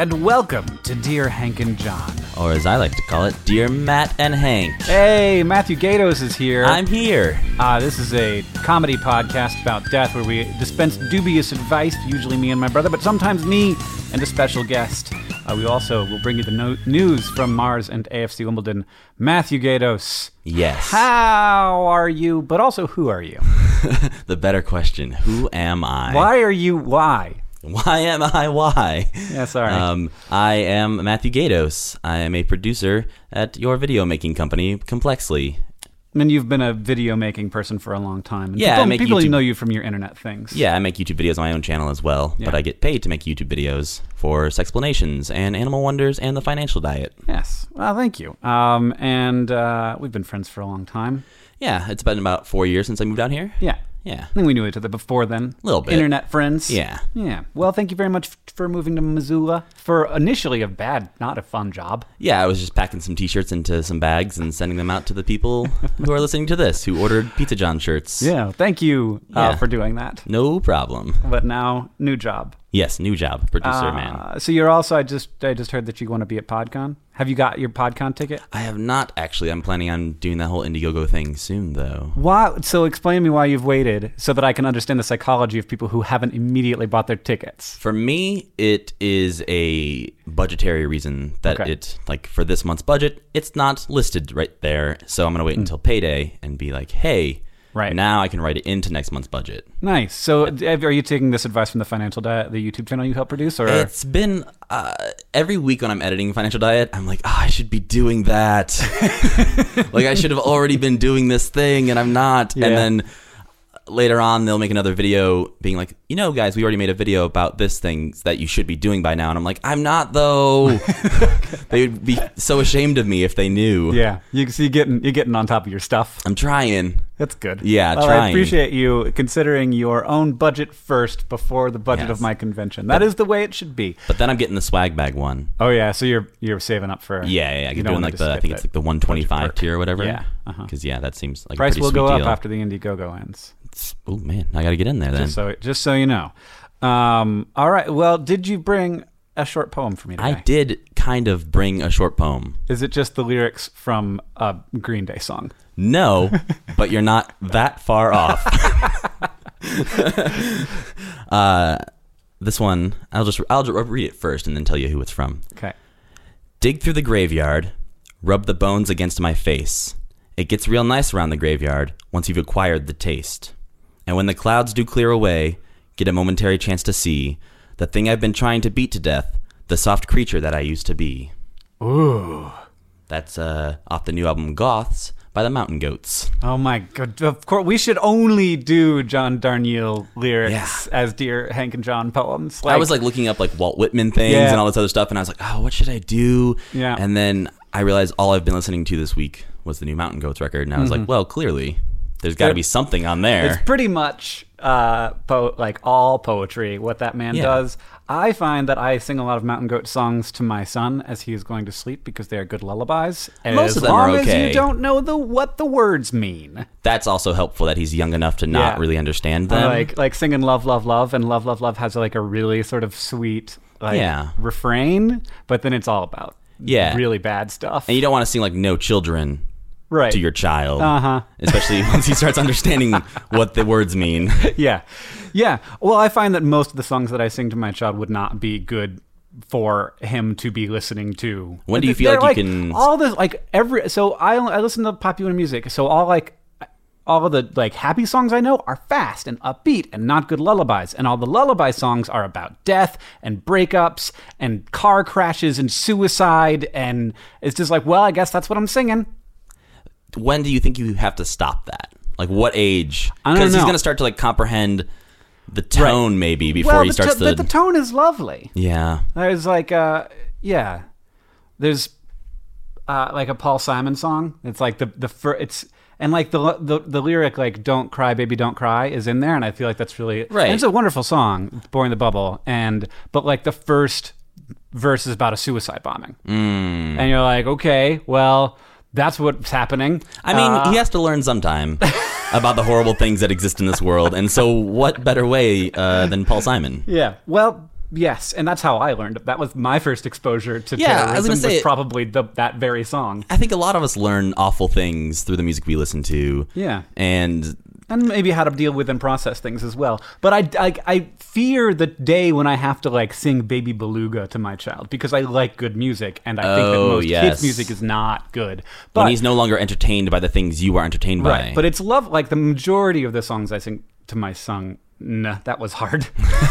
and welcome to Dear Hank and John. Or as I like to call it, Dear Matt and Hank. Hey, Matthew Gatos is here. I'm here. This is a comedy podcast about death where we dispense dubious advice, usually me and my brother, but sometimes me and a special guest. We also will bring you the news from Mars and AFC Wimbledon. Matthew Gatos. Yes. How are you? But also, who are you? The better question, who am I? Why are you? Why? Why am I? Why? Yeah, sorry. I am Matthew Gatos. I am a producer at your video making company, Complexly. And you've been a video making person for a long time. Yeah, people know you from your internet things. Yeah, I make YouTube videos on my own channel as well, but I get paid to make YouTube videos for Sexplanations and Animal Wonders and The Financial Diet. Yes. Well, thank you. And we've been friends for a long time. Yeah, it's been about 4 years since I moved out here. Yeah. Yeah. I think we knew each other before then. A little bit. Internet friends. Yeah. Yeah. Well, thank you very much for moving to Missoula for initially not a fun job. Yeah, I was just packing some t-shirts into some bags and sending them out to the people who are listening to this, who ordered Pizza John shirts. Yeah. Thank you for doing that. No problem. But now, new job. Yes, new job, producer man. So you're also, I just heard that you want to be at PodCon. Have you got your PodCon ticket? I have not, actually. I'm planning on doing that whole Indiegogo thing soon, though. Why? So explain to me why you've waited so that I can understand the psychology of people who haven't immediately bought their tickets. For me, it is a budgetary reason that for this month's budget, it's not listed right there. So I'm going to wait until payday and be like, hey, now I can write it into next month's budget. Nice. So are you taking this advice from The Financial Diet, the YouTube channel you help produce? Or it's been every week when I'm editing Financial Diet, I'm like, I should be doing that. Like, I should have already been doing this thing, and I'm not. Yeah. And then later on, they'll make another video being like, guys, we already made a video about this thing that you should be doing by now. And I'm like, I'm not, though. They would be so ashamed of me if they knew. Yeah. You're getting on top of your stuff. I'm trying. That's good. Yeah, well, trying. I appreciate you considering your own budget first before the budget of my convention. That is the way it should be. But then I'm getting the swag bag one. Oh, yeah. So you're saving up for... Yeah. I'm doing I think it's like the 125 tier or whatever. Yeah. Because, that seems like price a pretty will sweet go deal. up after the Indiegogo ends. Oh, man. I got to get in there then. Just so you know. All right. Well, did you bring a short poem for me today? I did kind of bring a short poem. Is it just the lyrics from a Green Day song? No, but you're not that far off. This one, I'll just read it first and then tell you who it's from. Okay. Dig through the graveyard, rub the bones against my face. It gets real nice around the graveyard once you've acquired the taste. And when the clouds do clear away, get a momentary chance to see the thing I've been trying to beat to death, the soft creature that I used to be. Ooh. That's off the new album Goths by the Mountain Goats. Oh my God. Of course, we should only do John Darnielle lyrics as Dear Hank and John poems. I was looking up Walt Whitman things and all this other stuff, and I was like, oh, what should I do? Yeah. And then I realized all I've been listening to this week was the new Mountain Goats record, and I was like, well, clearly there's got to be something on there. It's pretty much all poetry, what that man does. I find that I sing a lot of Mountain Goat songs to my son as he is going to sleep because they are good lullabies. Most of them are okay. As long as you don't know what the words mean. That's also helpful that he's young enough to not really understand them. Like singing Love, Love, Love, and Love, Love, Love has a really sort of sweet refrain, but then it's all about really bad stuff. And you don't want to sing No Children to your child. Especially once he starts understanding what the words mean. Yeah. Well, I find that most of the songs that I sing to my child would not be good for him to be listening to. When do you feel like you can... All this, so I listen to popular music, so all of the happy songs I know are fast and upbeat and not good lullabies. And all the lullaby songs are about death and breakups and car crashes and suicide. And it's just I guess that's what I'm singing. When do you think you have to stop that? What age? I don't know. Because he's going to start to comprehend the tone maybe before he starts to... the tone is lovely. Yeah. There's there's a Paul Simon song. It's the lyric "Don't cry, baby, don't cry" is in there, and I feel like that's really right. And it's a wonderful song, "Boring the Bubble," but the first verse is about a suicide bombing, and you're like, okay, well. That's what's happening. I mean, he has to learn sometime about the horrible things that exist in this world. And so what better way than Paul Simon? Yeah. Well, Yes, and that's how I learned. That was my first exposure to Yeah, I was terrorism. gonna say- was probably that very song. I think a lot of us learn awful things through the music we listen to. Yeah. And maybe how to deal with and process things as well. But I fear the day when I have to like sing Baby Beluga to my child because I like good music, and I think that most kids' music is not good. But when he's no longer entertained by the things you are entertained by. right, but it's love. Like the majority of the songs I sing to my son. Nah, that was hard.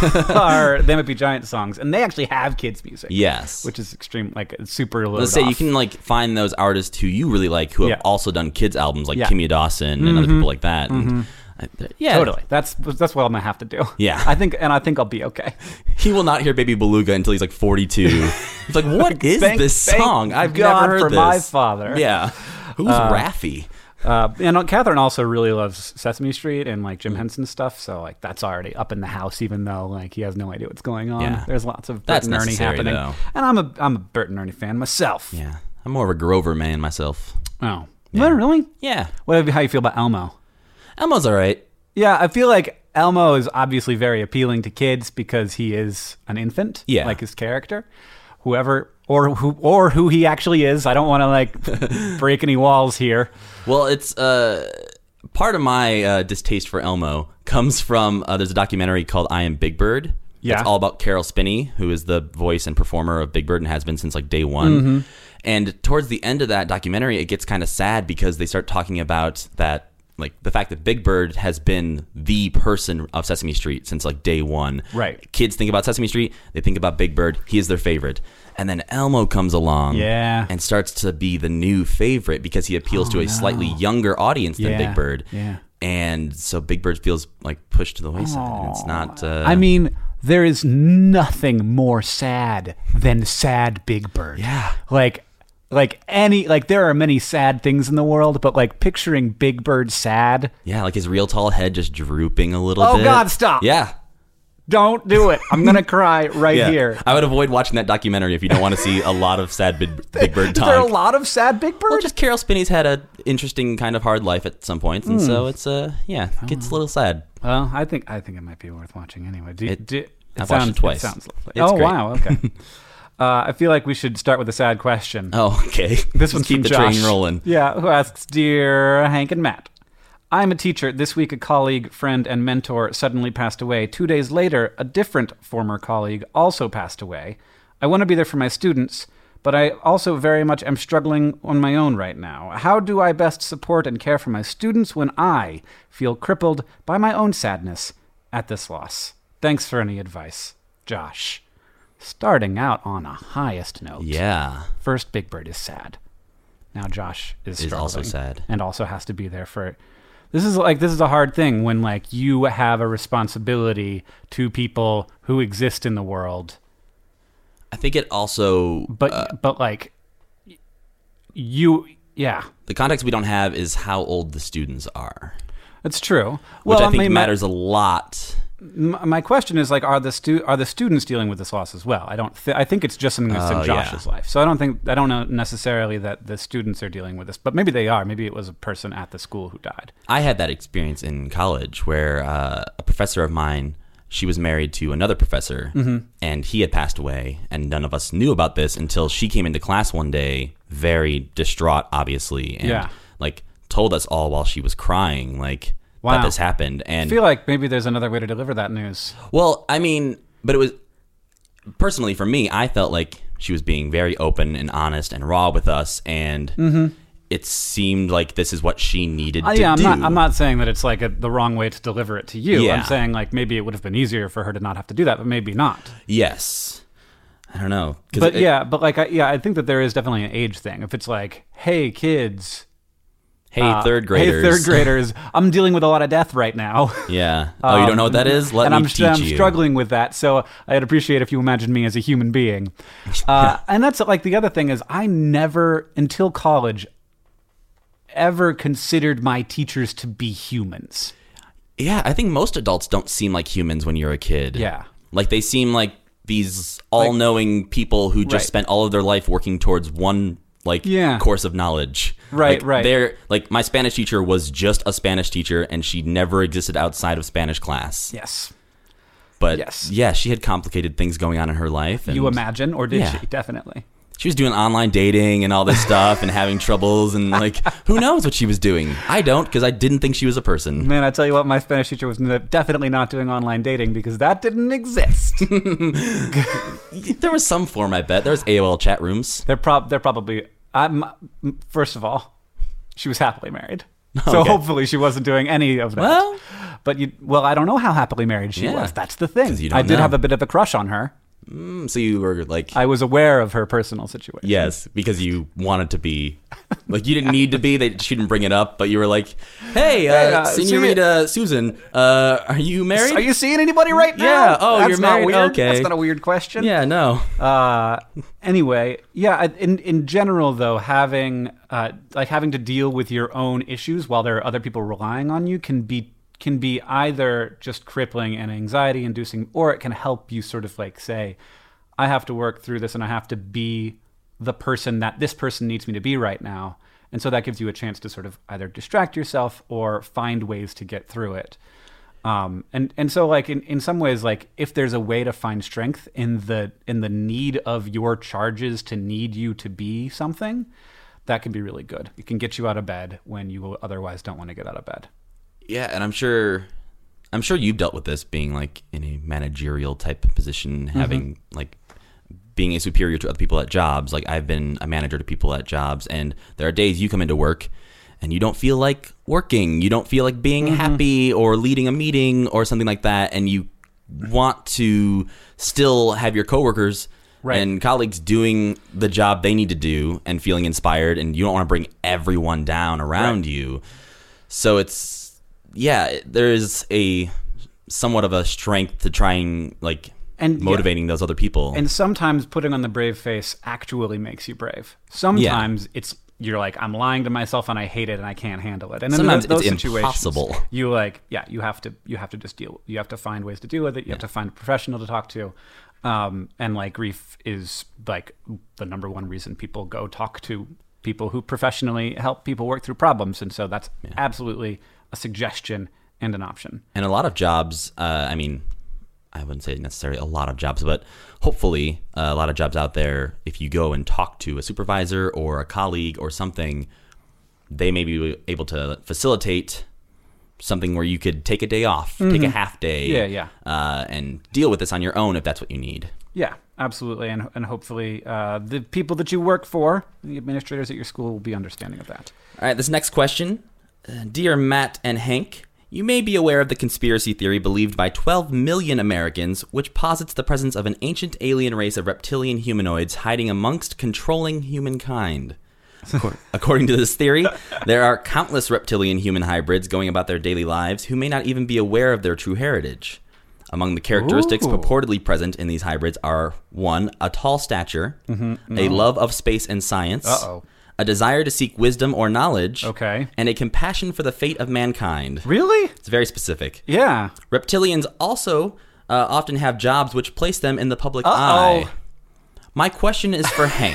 Are They Might Be Giant songs, and they actually have kids' music. Yes, which is extreme, like super low. Let's say you can like find those artists who you really like who have also done kids albums, like Kimya Dawson and other people like that. And, totally. That's what I'm gonna have to do. Yeah, I think I'll be okay. He will not hear Baby Beluga until he's like 42. He's like, what is this song? I've God never heard for this. my father. Yeah, who's Raffi? And Catherine also really loves Sesame Street and like Jim Henson stuff, so like that's already up in the house, even though like he has no idea what's going on. Yeah. There's lots of Bert and Ernie happening, though. and I'm a Bert and Ernie fan myself. Yeah, I'm more of a Grover man myself. Oh, yeah. Really? Yeah. How you feel about Elmo? Elmo's all right. Yeah, I feel like Elmo is obviously very appealing to kids because he is an infant, like his character. Whoever or who he actually is. I don't want to like break any walls here. Well, it's part of my distaste for Elmo comes from there's a documentary called I Am Big Bird. Yeah. It's all about Carol Spinney, who is the voice and performer of Big Bird and has been since like day one. Mm-hmm. And towards the end of that documentary, it gets kind of sad because they start talking about that. Like the fact that Big Bird has been the person of Sesame Street since like day one. Right. Kids think about Sesame Street, they think about Big Bird. He is their favorite. And then Elmo comes along and starts to be the new favorite because he appeals to a slightly younger audience than Big Bird. Yeah. And so Big Bird feels like pushed to the wayside. And it's not... I mean, there is nothing more sad than sad Big Bird. Yeah. There are many sad things in the world, but like picturing Big Bird sad. Yeah, like his real tall head just drooping a little bit. Oh God, stop. Yeah. Don't do it. I'm going to cry here. I would avoid watching that documentary if you don't want to see a lot of sad Big Bird talk. Is there a lot of sad Big Bird? Well, just Carol Spinney's had an interesting kind of hard life at some points, and so it's gets a little sad. Well, I think it might be worth watching anyway. I've watched it twice. It sounds lovely. It's great. Wow, okay. I feel like we should start with a sad question. Oh, okay. This one's keep from the Josh. train rolling. Yeah, who asks, Dear Hank and Matt, I'm a teacher. This week, a colleague, friend, and mentor suddenly passed away. 2 days later, a different former colleague also passed away. I want to be there for my students, but I also very much am struggling on my own right now. How do I best support and care for my students when I feel crippled by my own sadness at this loss? Thanks for any advice. Josh. Starting out on a highest note. Yeah. First, Big Bird is sad. Now Josh is struggling also sad. and also has to be there for... This is a hard thing when like you have a responsibility to people who exist in the world. I think it also... But like... You... Yeah. The context we don't have is how old the students are. That's true. Which I think matters a lot. My question is like, are the students dealing with this loss as well? I think it's just something that's in Josh's life. So I don't know necessarily that the students are dealing with this, but maybe they are. Maybe it was a person at the school who died. I had that experience in college where a professor of mine, she was married to another professor, and he had passed away, and none of us knew about this until she came into class one day, very distraught, obviously, and like told us all while she was crying, like. Wow. That this happened. And I feel like maybe there's another way to deliver that news. Well, I mean, but it was personally for me, I felt like she was being very open and honest and raw with us, and it seemed like this is what she needed to do. I'm not saying that it's like the wrong way to deliver it to you. Yeah. I'm saying like maybe it would have been easier for her to not have to do that, but maybe not. Yes. I don't know. I think that there is definitely an age thing. If it's like, hey, kids... Hey, third graders. I'm dealing with a lot of death right now. Yeah. You don't know what that is? Let me teach you. I'm struggling with that, so I'd appreciate if you imagine me as a human being. And that's like the other thing is I never, until college, ever considered my teachers to be humans. Yeah, I think most adults don't seem like humans when you're a kid. Yeah. Like they seem like these all-knowing people who just spent all of their life working towards one course of knowledge. Right. They're like my Spanish teacher was just a Spanish teacher, and she never existed outside of Spanish class. Yes. But Yes. yeah, she had complicated things going on in her life. And You imagine, or did Yeah. she? Definitely. she was doing online dating and all this stuff and having troubles and like, who knows what she was doing? I don't, because I didn't think she was a person. Man, I tell you what, my Spanish teacher was definitely not doing online dating because that didn't exist. There was some form, I bet. There was AOL chat rooms. They're probably. First of all, she was happily married, so Okay. hopefully she wasn't doing any of that. Well, but I don't know how happily married she Yeah. was. That's the thing. 'Cause you don't I did know. have a bit of a crush on her. so you were like, I was aware of her personal situation. yes, because you wanted to be, like, you didn't need to be. She didn't bring it up, but you were like, hey, Senorita Susan, are you married? Are you seeing anybody right now? Yeah. Oh, That's you're not married? weird. Okay. That's not a weird question. Yeah, no. Anyway, yeah. In general, though, having to deal with your own issues while there are other people relying on you can be either just crippling and anxiety inducing, or it can help you sort of like say, I have to work through this and I have to be the person that this person needs me to be right now. And so that gives you a chance to sort of either distract yourself or find ways to get through it. And so like in some ways, like if there's a way to find strength in the need of your charges to need you to be something, that can be really good. It can get you out of bed when you otherwise don't want to get out of bed. Yeah, and I'm sure you've dealt with this being like in a managerial type of position, having like being a superior to other people at jobs. Like I've been a manager to people at jobs, and there are days you come into work and you don't feel like working. You don't feel like being happy or leading a meeting or something like that, and you want to still have your coworkers and colleagues doing the job they need to do and feeling inspired, and you don't want to bring everyone down around you. So there's a somewhat of a strength to trying like motivating those other people. And sometimes putting on the brave face actually makes you brave. Sometimes you're like, I'm lying to myself and I hate it and I can't handle it. And sometimes in those it's situations, impossible. you have to just deal. You have to find ways to deal with it. You have to find a professional to talk to. And like grief is like the number one reason people go talk to people who professionally help people work through problems. And so that's absolutely a suggestion and an option. And a lot of jobs, I mean, I wouldn't say necessarily a lot of jobs, but hopefully a lot of jobs out there, if you go and talk to a supervisor or a colleague or something, they may be able to facilitate something where you could take a day off, take a half day, and deal with this on your own if that's what you need. Yeah, absolutely. And hopefully the people that you work for, the administrators at your school, will be understanding of that. All right, this next question. Dear Matt and Hank, you may be aware of the conspiracy theory believed by 12 million Americans, which posits the presence of an ancient alien race of reptilian humanoids hiding amongst controlling humankind. According to this theory, there are countless reptilian human hybrids going about their daily lives who may not even be aware of their true heritage. Among the characteristics purportedly present in these hybrids are 1. A tall stature, a love of space and science, a desire to seek wisdom or knowledge, and a compassion for the fate of mankind. Really? It's very specific. Yeah. Reptilians also often have jobs which place them in the public eye. My question is for Hank.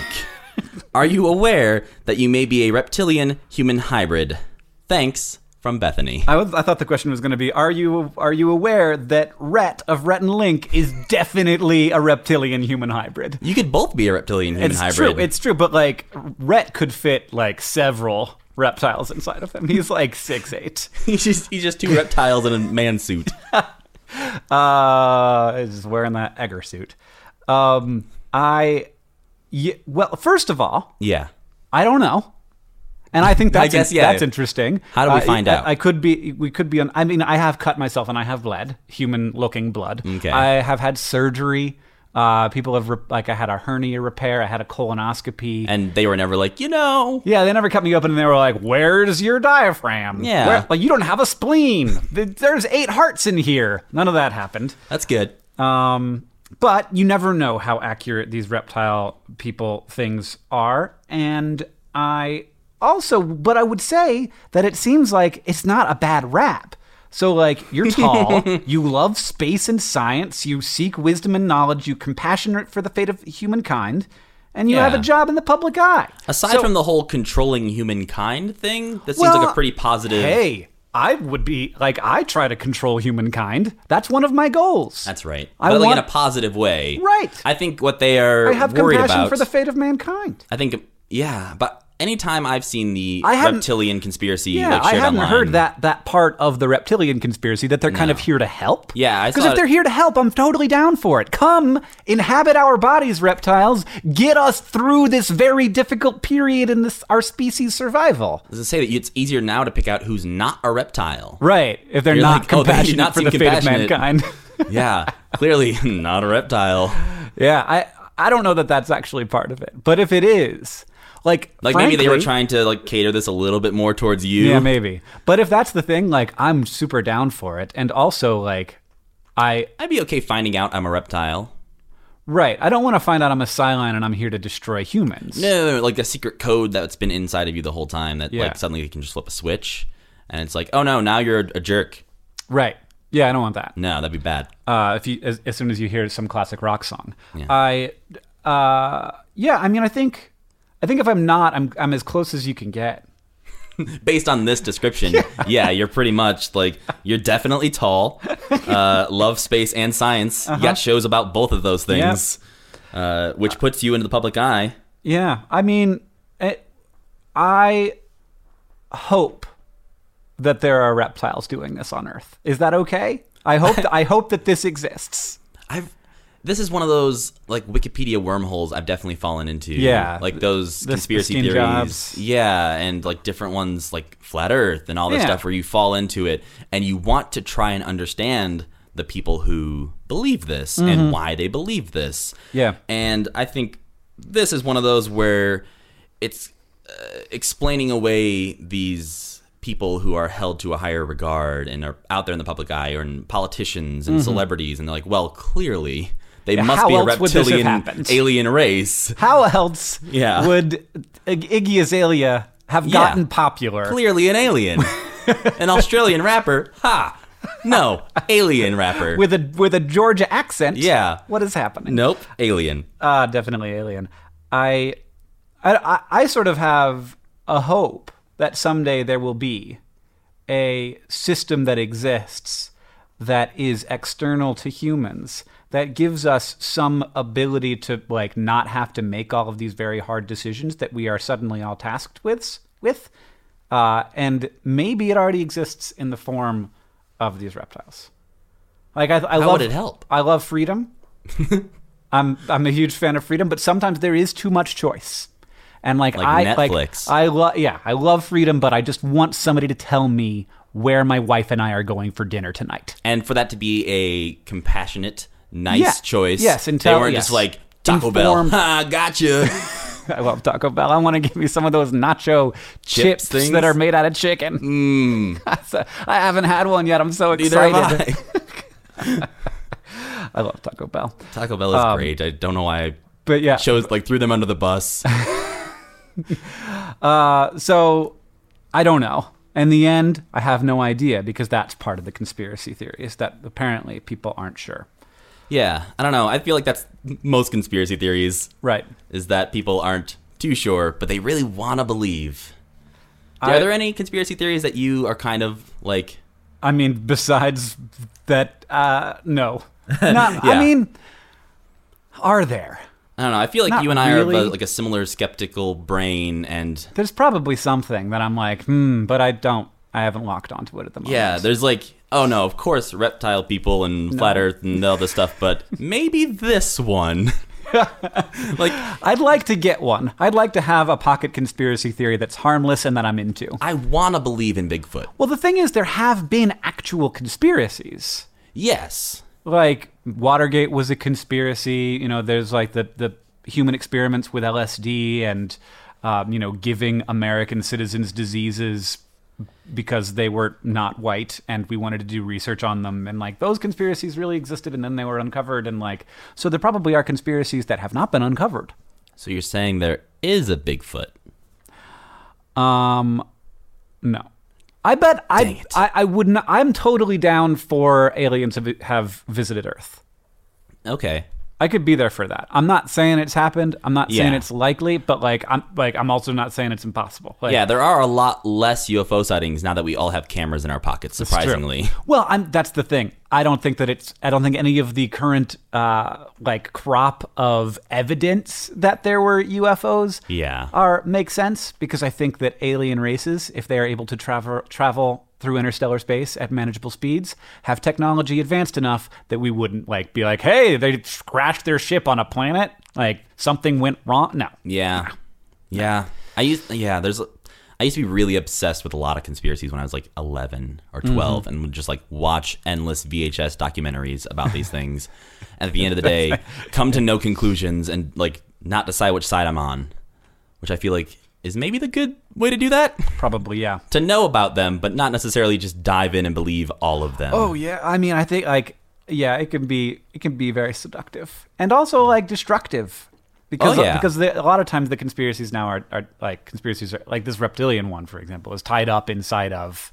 Are you aware that you may be a reptilian human hybrid? Thanks, from Bethany. I thought the question was going to be, are you aware that Rhett of Rhett and Link is definitely a reptilian human hybrid? You could both be a reptilian human hybrid. It's true, but like Rhett could fit like several reptiles inside of him. He's like 6'8". He's just two reptiles in a man suit. Is wearing that Egger suit. Well, first of all, I don't know. And I think that's that's interesting. How do we find out? We could be on. I mean, I have cut myself and I have bled, human-looking blood. Okay. I have had surgery. People have I had a hernia repair. I had a colonoscopy, and they were never like, Yeah, they never cut me open, and they were like, "Where's your diaphragm? Yeah, like you don't have a spleen. There's 8 hearts in here." None of that happened. That's good. But you never know how accurate these reptile people things are, and but I would say that it seems like it's not a bad rap. So, like, you're tall, you love space and science, you seek wisdom and knowledge, you're compassionate for the fate of humankind, and you have a job in the public eye. Aside from the whole controlling humankind thing, that seems like a pretty positive... Hey, I would be like, I try to control humankind. That's one of my goals. That's right. I But like in want- a positive way. Right. I think what they are I have worried compassion about for the fate of mankind. I think, yeah, but anytime I've seen the I hadn't- reptilian conspiracy Yeah, like I shared hadn't online, heard that part of the reptilian conspiracy, that they're kind of here to help. Yeah, I because saw if it- they're here to help, I'm totally down for it. Come, inhabit our bodies, reptiles. Get us through this very difficult period in our species' survival. Does it say that it's easier now to pick out who's not a reptile? Right, if they're You're not like, oh, they do compassionate not for seem the fate of compassionate. mankind. Yeah, clearly not a reptile. Yeah, I don't know that that's actually part of it, but if it is, like Maybe they were frankly- trying to like cater this a little bit more towards you. Yeah, maybe. But if that's the thing, like, I'm super down for it, and also like, I'd be okay finding out I'm a reptile. right, I don't want to find out I'm a Cylon and I'm here to destroy humans. No, like a secret code that's been inside of you the whole time that Yeah. like suddenly you can just flip a switch and it's like, oh no, now you're a jerk. Right. Yeah, I don't want that. No, that'd be bad. If you as soon as you hear some classic rock song, Yeah. yeah, I mean, I think if I'm not, I'm as close as you can get. Based on this description, yeah, you're pretty much like, you're definitely tall, love space and science. You got shows about both of those things, which puts you into the public eye. Yeah, I mean, I hope that there are reptiles doing this on Earth. Is that okay? I hope that this exists. This is one of those like Wikipedia wormholes I've definitely fallen into. Yeah. Like those The conspiracy Steve theories. Jobs. Yeah, and like different ones like Flat Earth and all this Yeah. stuff where you fall into it and you want to try and understand the people who believe this and why they believe this. Yeah. And I think this is one of those where it's explaining away these people who are held to a higher regard and are out there in the public eye, or in politicians and celebrities, and they're like, well, clearly they must how be a else would this have reptilian happened? alien race. How else Yeah. would Iggy Azalea have gotten popular? Clearly an alien. An Australian rapper. Ha! No, alien rapper. With a Georgia accent. Yeah. What is happening? Nope, alien. Definitely alien. I sort of have a hope that someday there will be a system that exists that is external to humans, that gives us some ability to like not have to make all of these very hard decisions that we are suddenly all tasked with. And maybe it already exists in the form of these reptiles. Like I How love, would it help? I love freedom. I'm a huge fan of freedom, but sometimes there is too much choice. And like Netflix. I love freedom, but I just want somebody to tell me where my wife and I are going for dinner tonight. And for that to be a compassionate, nice choice. Yes, they weren't just like Taco Bell. Ha, gotcha. I love Taco Bell. I want to give me some of those nacho chips things? that are made out of chicken. I haven't had one yet. I'm so Neither excited. have I. I love Taco Bell. Taco Bell is great. I don't know why I But yeah, chose threw them under the bus. so I don't know. In the end, I have no idea, because that's part of the conspiracy theory, is that apparently people aren't sure. Yeah, I don't know. I feel like that's most conspiracy theories. Right. Is that people aren't too sure, but they really want to believe. Are there any conspiracy theories that you are kind of like... I mean, besides that, no. Not, Yeah. I mean, are there? I don't know. I feel like Not you and I really. are a similar skeptical brain, and There's probably something that I'm like, but I haven't locked onto it at the moment. yeah, there's oh no, of course, reptile people and flat Earth and all this stuff, but maybe this one. I'd like to get one. I'd like to have a pocket conspiracy theory that's harmless and that I'm into. I want to believe in Bigfoot. Well, the thing is, there have been actual conspiracies. Yes. Like, Watergate was a conspiracy. You know, there's like the human experiments with LSD and, giving American citizens diseases because they were not white and we wanted to do research on them. And like, those conspiracies really existed, and then they were uncovered. And like, so there probably are conspiracies that have not been uncovered. So you're saying there is a Bigfoot? No. I bet Dang it. I would not. I'm totally down for aliens have visited Earth. Okay. I could be there for that. I'm not saying it's happened. I'm not saying Yeah. it's likely, but I'm also not saying it's impossible. Like, Yeah, there are a lot less UFO sightings now that we all have cameras in our pockets, surprisingly. Well, that's the thing. I don't think any of the current crop of evidence that there were UFOs Yeah. make sense, because I think that alien races, if they are able to travel through interstellar space at manageable speeds, have technology advanced enough that we wouldn't be like, hey, they crashed their ship on a planet, like something went wrong. No. Yeah. Yeah. I used to be really obsessed with a lot of conspiracies when I was like 11 or 12 and would just watch endless VHS documentaries about these things. And at the end of the day, come to no conclusions and not decide which side I'm on, which I feel like is maybe the good way to do that. Probably, yeah. To know about them, but not necessarily just dive in and believe all of them. Oh, yeah. I mean, I think it can be very seductive and also destructive. Because a lot of times the conspiracies now are conspiracies like this reptilian one, for example, is tied up inside of,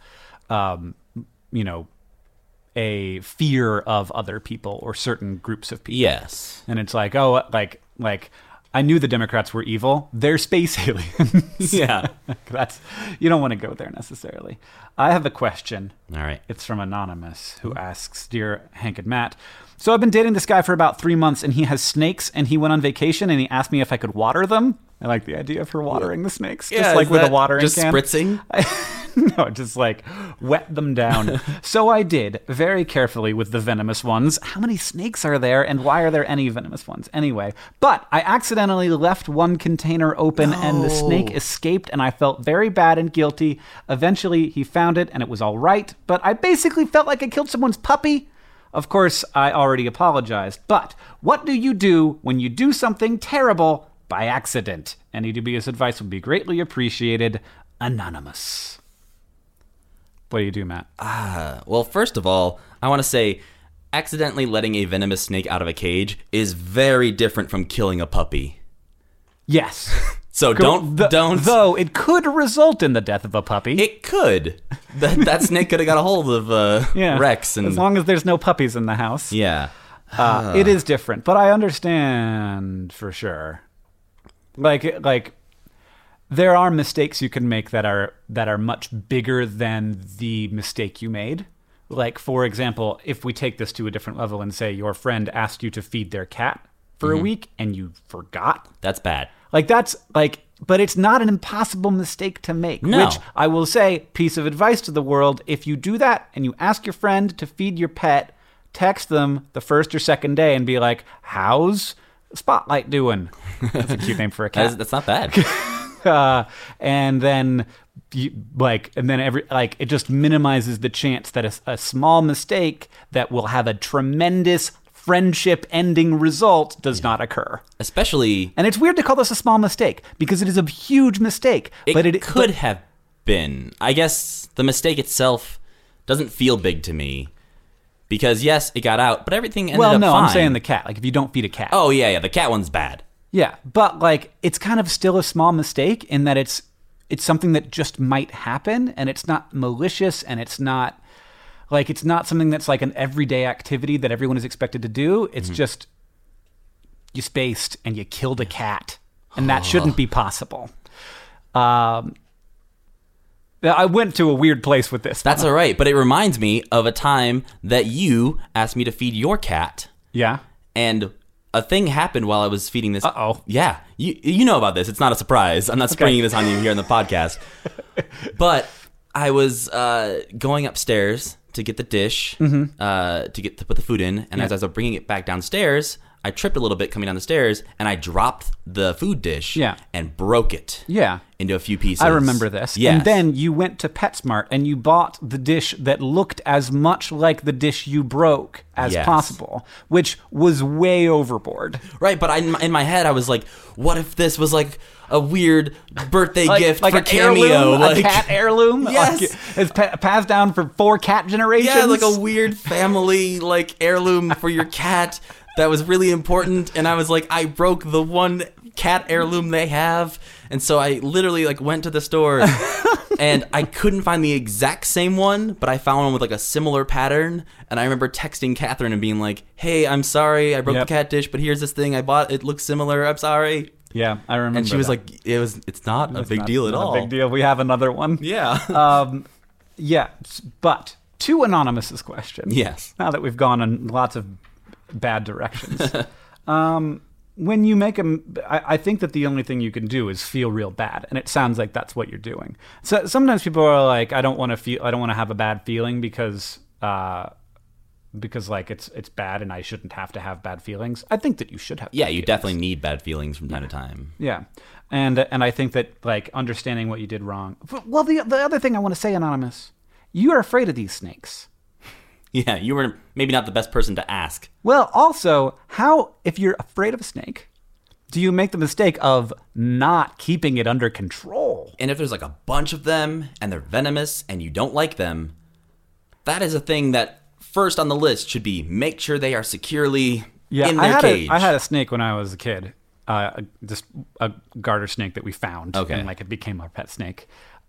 a fear of other people or certain groups of people. Yes. And it's I knew the Democrats were evil. They're space aliens. Yeah. You don't want to go there necessarily. I have a question. All right. It's from Anonymous, who asks, Dear Hank and Matt, so I've been dating this guy for about 3 months, and he has snakes, and he went on vacation, and he asked me if I could water them. I like the idea of her watering the snakes. Yeah, just with a watering just can. Spritzing? No, just wet them down. So I did, very carefully with the venomous ones. How many snakes are there, and why are there any venomous ones? Anyway, but I accidentally left one container open, and the snake escaped, and I felt very bad and guilty. Eventually, he found it, and it was all right, but I basically felt like I killed someone's puppy. Of course, I already apologized, but what do you do when you do something terrible by accident? Any dubious advice would be greatly appreciated. Anonymous. What do you do, Matt? Well, first of all, I want to say accidentally letting a venomous snake out of a cage is very different from killing a puppy. Yes. So don't. Though it could result in the death of a puppy. It could. That snake could have got a hold of Rex. And as long as there's no puppies in the house. Yeah. It is different, but I understand for sure. There are mistakes you can make that are much bigger than the mistake you made. Like, for example, if we take this to a different level and say your friend asked you to feed their cat for a week and you forgot. That's bad. But it's not an impossible mistake to make. No. Which I will say, piece of advice to the world, if you do that and you ask your friend to feed your pet, text them the first or second day and be like, how's Spotlight doing? That's a cute name for a cat. That's not bad. And then it just minimizes the chance that a small mistake that will have a tremendous friendship ending result does not occur. Especially, and it's weird to call this a small mistake because it is a huge mistake. It could have been. I guess the mistake itself doesn't feel big to me because yes, it got out, but everything ended up fine. I'm saying the cat. If you don't feed a cat. Oh yeah, the cat one's bad. Yeah, but it's kind of still a small mistake in that it's something that just might happen, and it's not malicious, and it's not something that's an everyday activity that everyone is expected to do. It's just you spaced and you killed a cat, and that shouldn't be possible. I went to a weird place with this. That's all right, but it reminds me of a time that you asked me to feed your cat. Yeah. And a thing happened while I was feeding this. Uh-oh. Yeah. You know about this. It's not a surprise. I'm not springing this on you here in the podcast. But I was going upstairs to get the dish, to put the food in. And as I was bringing it back downstairs, I tripped a little bit coming down the stairs, and I dropped the food dish and broke it into a few pieces. I remember this. Yes. And then you went to PetSmart and you bought the dish that looked as much like the dish you broke as possible, which was way overboard. Right, but in my head, I was like, what if this was a weird birthday gift for Cameo? Heirloom, a cat heirloom? Yes. It's passed down for 4 cat generations? Yeah, a weird family heirloom for your cat. That was really important, and I was like, I broke the one cat heirloom they have, and so I literally went to the store And I couldn't find the exact same one, but I found one with like a similar pattern. And I remember texting Catherine and being like, "Hey, I'm sorry, I broke the cat dish, but here's this thing I bought. It looks similar. I'm sorry." Yeah, I remember. And she was like, "It's not a big deal at all. A big deal. We have another one." Yeah. Yeah, but to Anonymous's question. Yes. Now that we've gone in lots of bad directions. When you make I think that the only thing you can do is feel real bad, and it sounds like that's what you're doing. So sometimes people are like, I don't want to have a bad feeling because like it's bad and I shouldn't have to have bad feelings. I think that you should have. Yeah, you definitely need bad feelings from time to time. Yeah, and I think that like understanding what you did wrong. Well, the other thing I want to say, Anonymous, you are afraid of these snakes. Yeah, you were maybe not the best person to ask. Well, also, if you're afraid of a snake, do you make the mistake of not keeping it under control? And if there's like a bunch of them and they're venomous and you don't like them, that is a thing that first on the list should be make sure they are securely in their cage. I had a snake when I was a kid, just a garter snake that we found. Okay. And like it became our pet snake.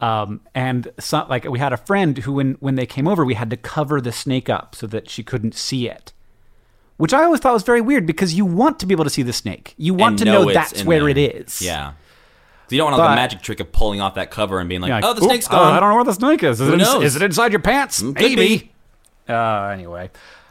And so, like we had a friend who, when they came over, we had to cover the snake up so that she couldn't see it, which I always thought was very weird because you want to be able to see the snake. You want to know that's where it is. Yeah. So you don't want like a magic trick of pulling off that cover and being like, "Oh, the snake's gone." I don't know where the snake is. Who knows? Is it inside your pants? Maybe. Be. Anyway,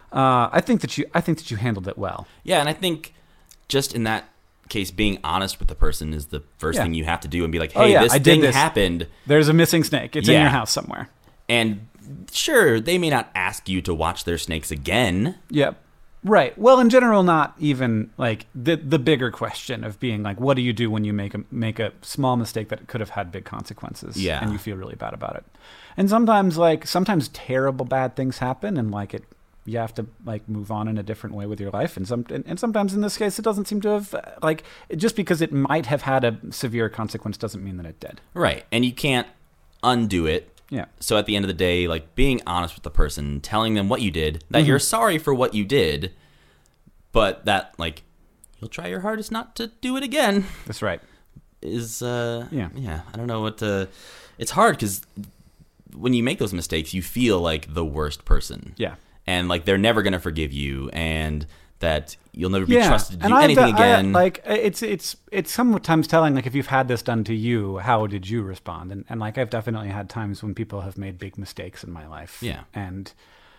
I think that you handled it well. Yeah, and I think just in that case, being honest with the person is the first thing you have to do and be like, "Hey, this thing happened. There's a missing snake. It's in your house somewhere." And sure, they may not ask you to watch their snakes again. Yep. Right. Well, in general, not even like the bigger question of being like, what do you do when you make a small mistake that could have had big consequences? Yeah. And you feel really bad about it. And sometimes terrible bad things happen, and like you have to like move on in a different way with your life. And sometimes in this case, it doesn't seem to have like just because it might have had a severe consequence doesn't mean that it did. Right. And you can't undo it. Yeah. So at the end of the day, like being honest with the person, telling them what you did, that you're sorry for what you did, but that like you'll try your hardest not to do it again. That's right. Is I don't know what to. It's hard because when you make those mistakes, you feel like the worst person. Yeah. And like they're never gonna forgive you, and that you'll never be trusted to do anything again. It's sometimes telling, like, if you've had this done to you, how did you respond? And like, I've definitely had times when people have made big mistakes in my life. Yeah. And,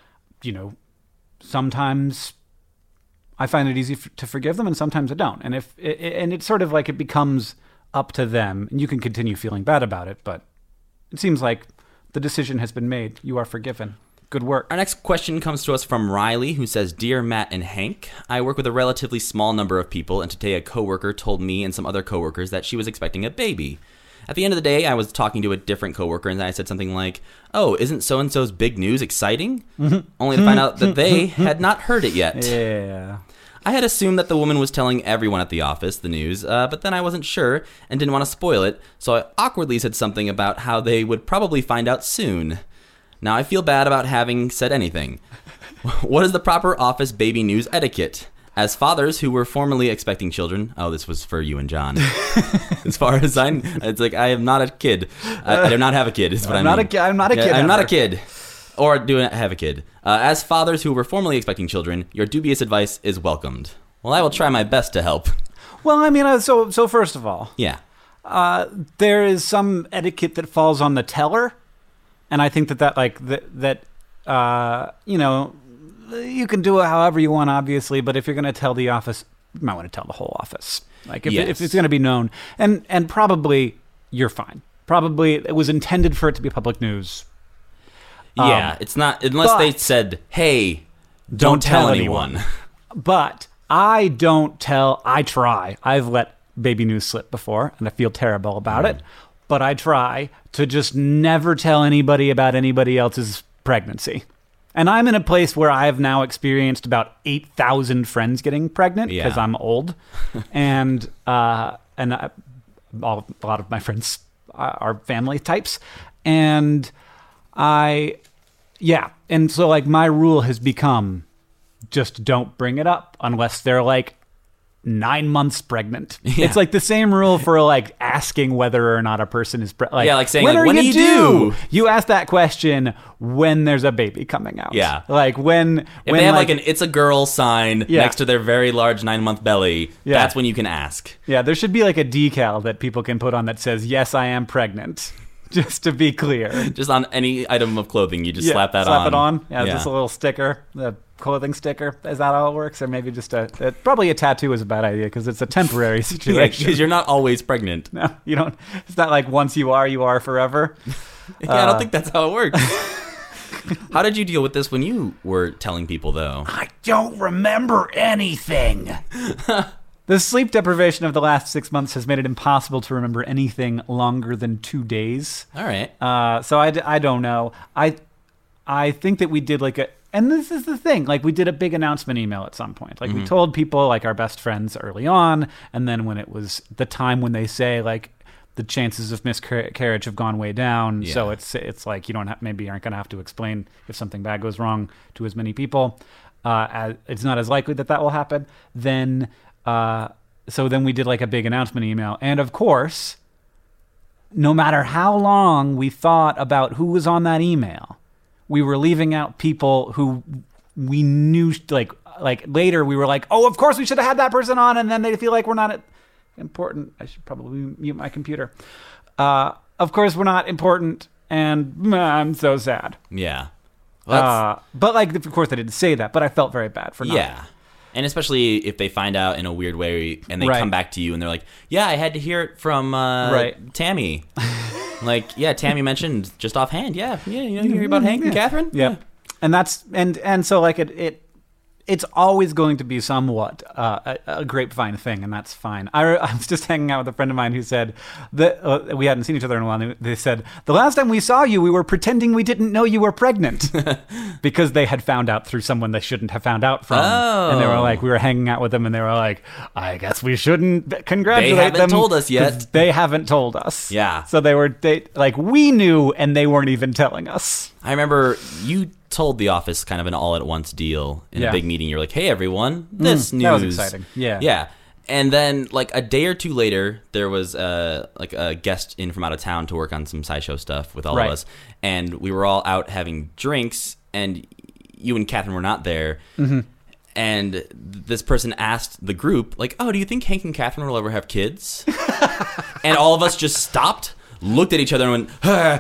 sometimes I find it easy to forgive them, and sometimes I don't. And it's sort of like it becomes up to them, and you can continue feeling bad about it, but it seems like the decision has been made. You are forgiven. Good work. Our next question comes to us from Riley, who says, "Dear Matt and Hank, I work with a relatively small number of people, and today a coworker told me and some other coworkers that she was expecting a baby. At the end of the day, I was talking to a different coworker, and I said something like, 'Oh, isn't so-and-so's big news exciting?' Only to find out that they had not heard it yet. Yeah. I had assumed that the woman was telling everyone at the office the news, but then I wasn't sure and didn't want to spoil it, so I awkwardly said something about how they would probably find out soon. Now I feel bad about having said anything. What is the proper office baby news etiquette? As fathers who were formerly expecting children..." Oh, this was for you and John. As far as it's like, I am not a kid. I do not have a kid, is what I mean. I'm not a kid. I'm not a kid. Or do not have a kid. As fathers who were formerly expecting children, your dubious advice is welcomed. Well, I will try my best to help. Well, I mean, so first of all... Yeah. There is some etiquette that falls on the teller. And I think you can do it however you want, obviously, but if you're going to tell the office, you might want to tell the whole office. Like, if it's going to be known. And probably you're fine. Probably it was intended for it to be public news. Yeah, it's not, unless they said, "Hey, don't tell anyone." But I try. I've let baby news slip before, and I feel terrible about it. But I try to just never tell anybody about anybody else's pregnancy. And I'm in a place where I have now experienced about 8,000 friends getting pregnant because I'm old. And a lot of my friends are family types. And and so like my rule has become just don't bring it up unless they're like 9 months pregnant. Yeah. It's like the same rule for like asking whether or not a person is like saying, when like, are when you do you due? do? You ask that question when there's a baby coming out. Yeah. Like when If they have like an "It's a girl" sign Yeah. next to their very large 9-month belly, Yeah. that's when you can ask. Yeah, there should be like a decal that people can put on that says, "Yes, I am pregnant." Just to be clear. Just on any item of clothing, you just slap that on. Slap it on. Yeah, just a little sticker, the clothing sticker. Is that how it works? Or maybe just probably a tattoo is a bad idea because it's a temporary situation. Because you're not always pregnant. No, you don't. It's not like once you are forever. I don't think that's how it works. How did you deal with this when you were telling people, though? I don't remember anything. The sleep deprivation of the last 6 months has made it impossible to remember anything longer than 2 days. All right. So I don't know. I think that we did like and this is the thing, like we did a big announcement email at some point. Like we told people, like our best friends early on, and then when it was the time when they say like the chances of miscarriage have gone way down, so it's like you maybe aren't going to have to explain if something bad goes wrong to as many people. It's not as likely that will happen. Then we did like a big announcement email, and of course, no matter how long we thought about who was on that email, we were leaving out people who we knew, like later we were like, oh, of course we should have had that person on, and then they feel like we're not important. I should probably mute my computer. Of course we're not important, and I'm so sad. Yeah. But like, of course I didn't say that, but I felt very bad for not. Yeah. And especially if they find out in a weird way and they come back to you and they're like, yeah, I had to hear it from Tammy. Like, yeah, Tammy mentioned just offhand. Yeah, you hear about Hank and Catherine? Yeah. And that's, and so like it's always going to be somewhat a grapevine thing, and that's fine. I was just hanging out with a friend of mine who said that we hadn't seen each other in a while. And they said, the last time we saw you, we were pretending we didn't know you were pregnant because they had found out through someone they shouldn't have found out from. Oh. And they were like, we were hanging out with them, and they were like, I guess we shouldn't congratulate them. They haven't told us yet. They haven't told us. Yeah. So we knew, and they weren't even telling us. I remember you told the office kind of an all-at-once deal in a big meeting. You're like, hey, everyone, this news. That was exciting. Yeah. Yeah. And then, like, a day or two later, there was, a guest in from out of town to work on some SciShow stuff with all of us. And we were all out having drinks, and you and Catherine were not there. Mm-hmm. And this person asked the group, like, oh, do you think Hank and Catherine will ever have kids? And all of us just stopped, looked at each other, and went,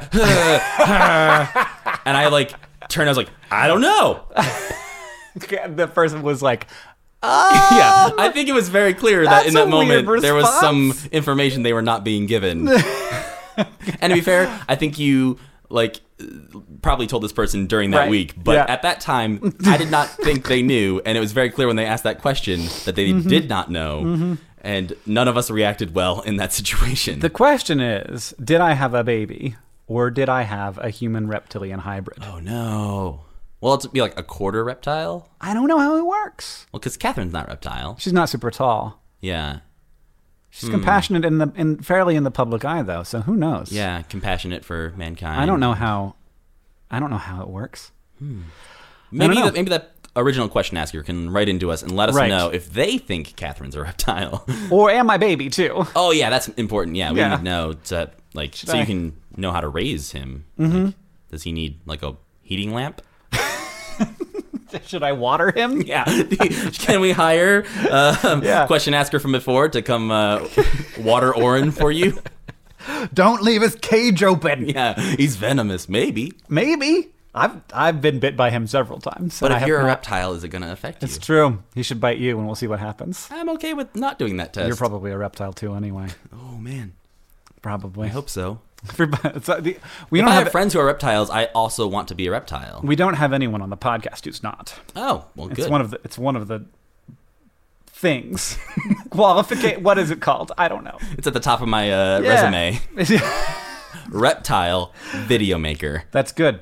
and I, like, turned, I was like, I don't know. The person was like, yeah, I think it was very clear that in that moment response. there was some information they were not being given. And to be fair, I think you probably told this person during that week, but at that time I did not think they knew, and it was very clear when they asked that question that they did not know. And none of us reacted well in that situation. The question is, did I have a baby, or did I have a human reptilian hybrid? Oh no. Well, it'd be like a quarter reptile. I don't know how it works. Well, because Catherine's not reptile. She's not super tall. Yeah. She's compassionate fairly in the public eye, though. So who knows? Yeah, compassionate for mankind. I don't know how it works. Maybe that original question asker can write into us and let us know if they think Catherine's a reptile, or am I baby too? Oh yeah, that's important. Yeah, we need to know to you can know how to raise him. Like, does he need like a heating lamp? Should I water him? Yeah. Can we hire question asker from before to come water Oren for you? Don't leave his cage open. Yeah, he's venomous. Maybe. I've been bit by him several times. But if you're a reptile, is it going to affect you? It's true. He should bite you, and we'll see what happens. I'm okay with not doing that test. You're probably a reptile too, anyway. Oh man, probably. I hope so. If I have friends who are reptiles, I also want to be a reptile. We don't have anyone on the podcast who's not. Oh, well, good. It's one of the things. What is it called? I don't know. It's at the top of my resume. Reptile video maker. That's good.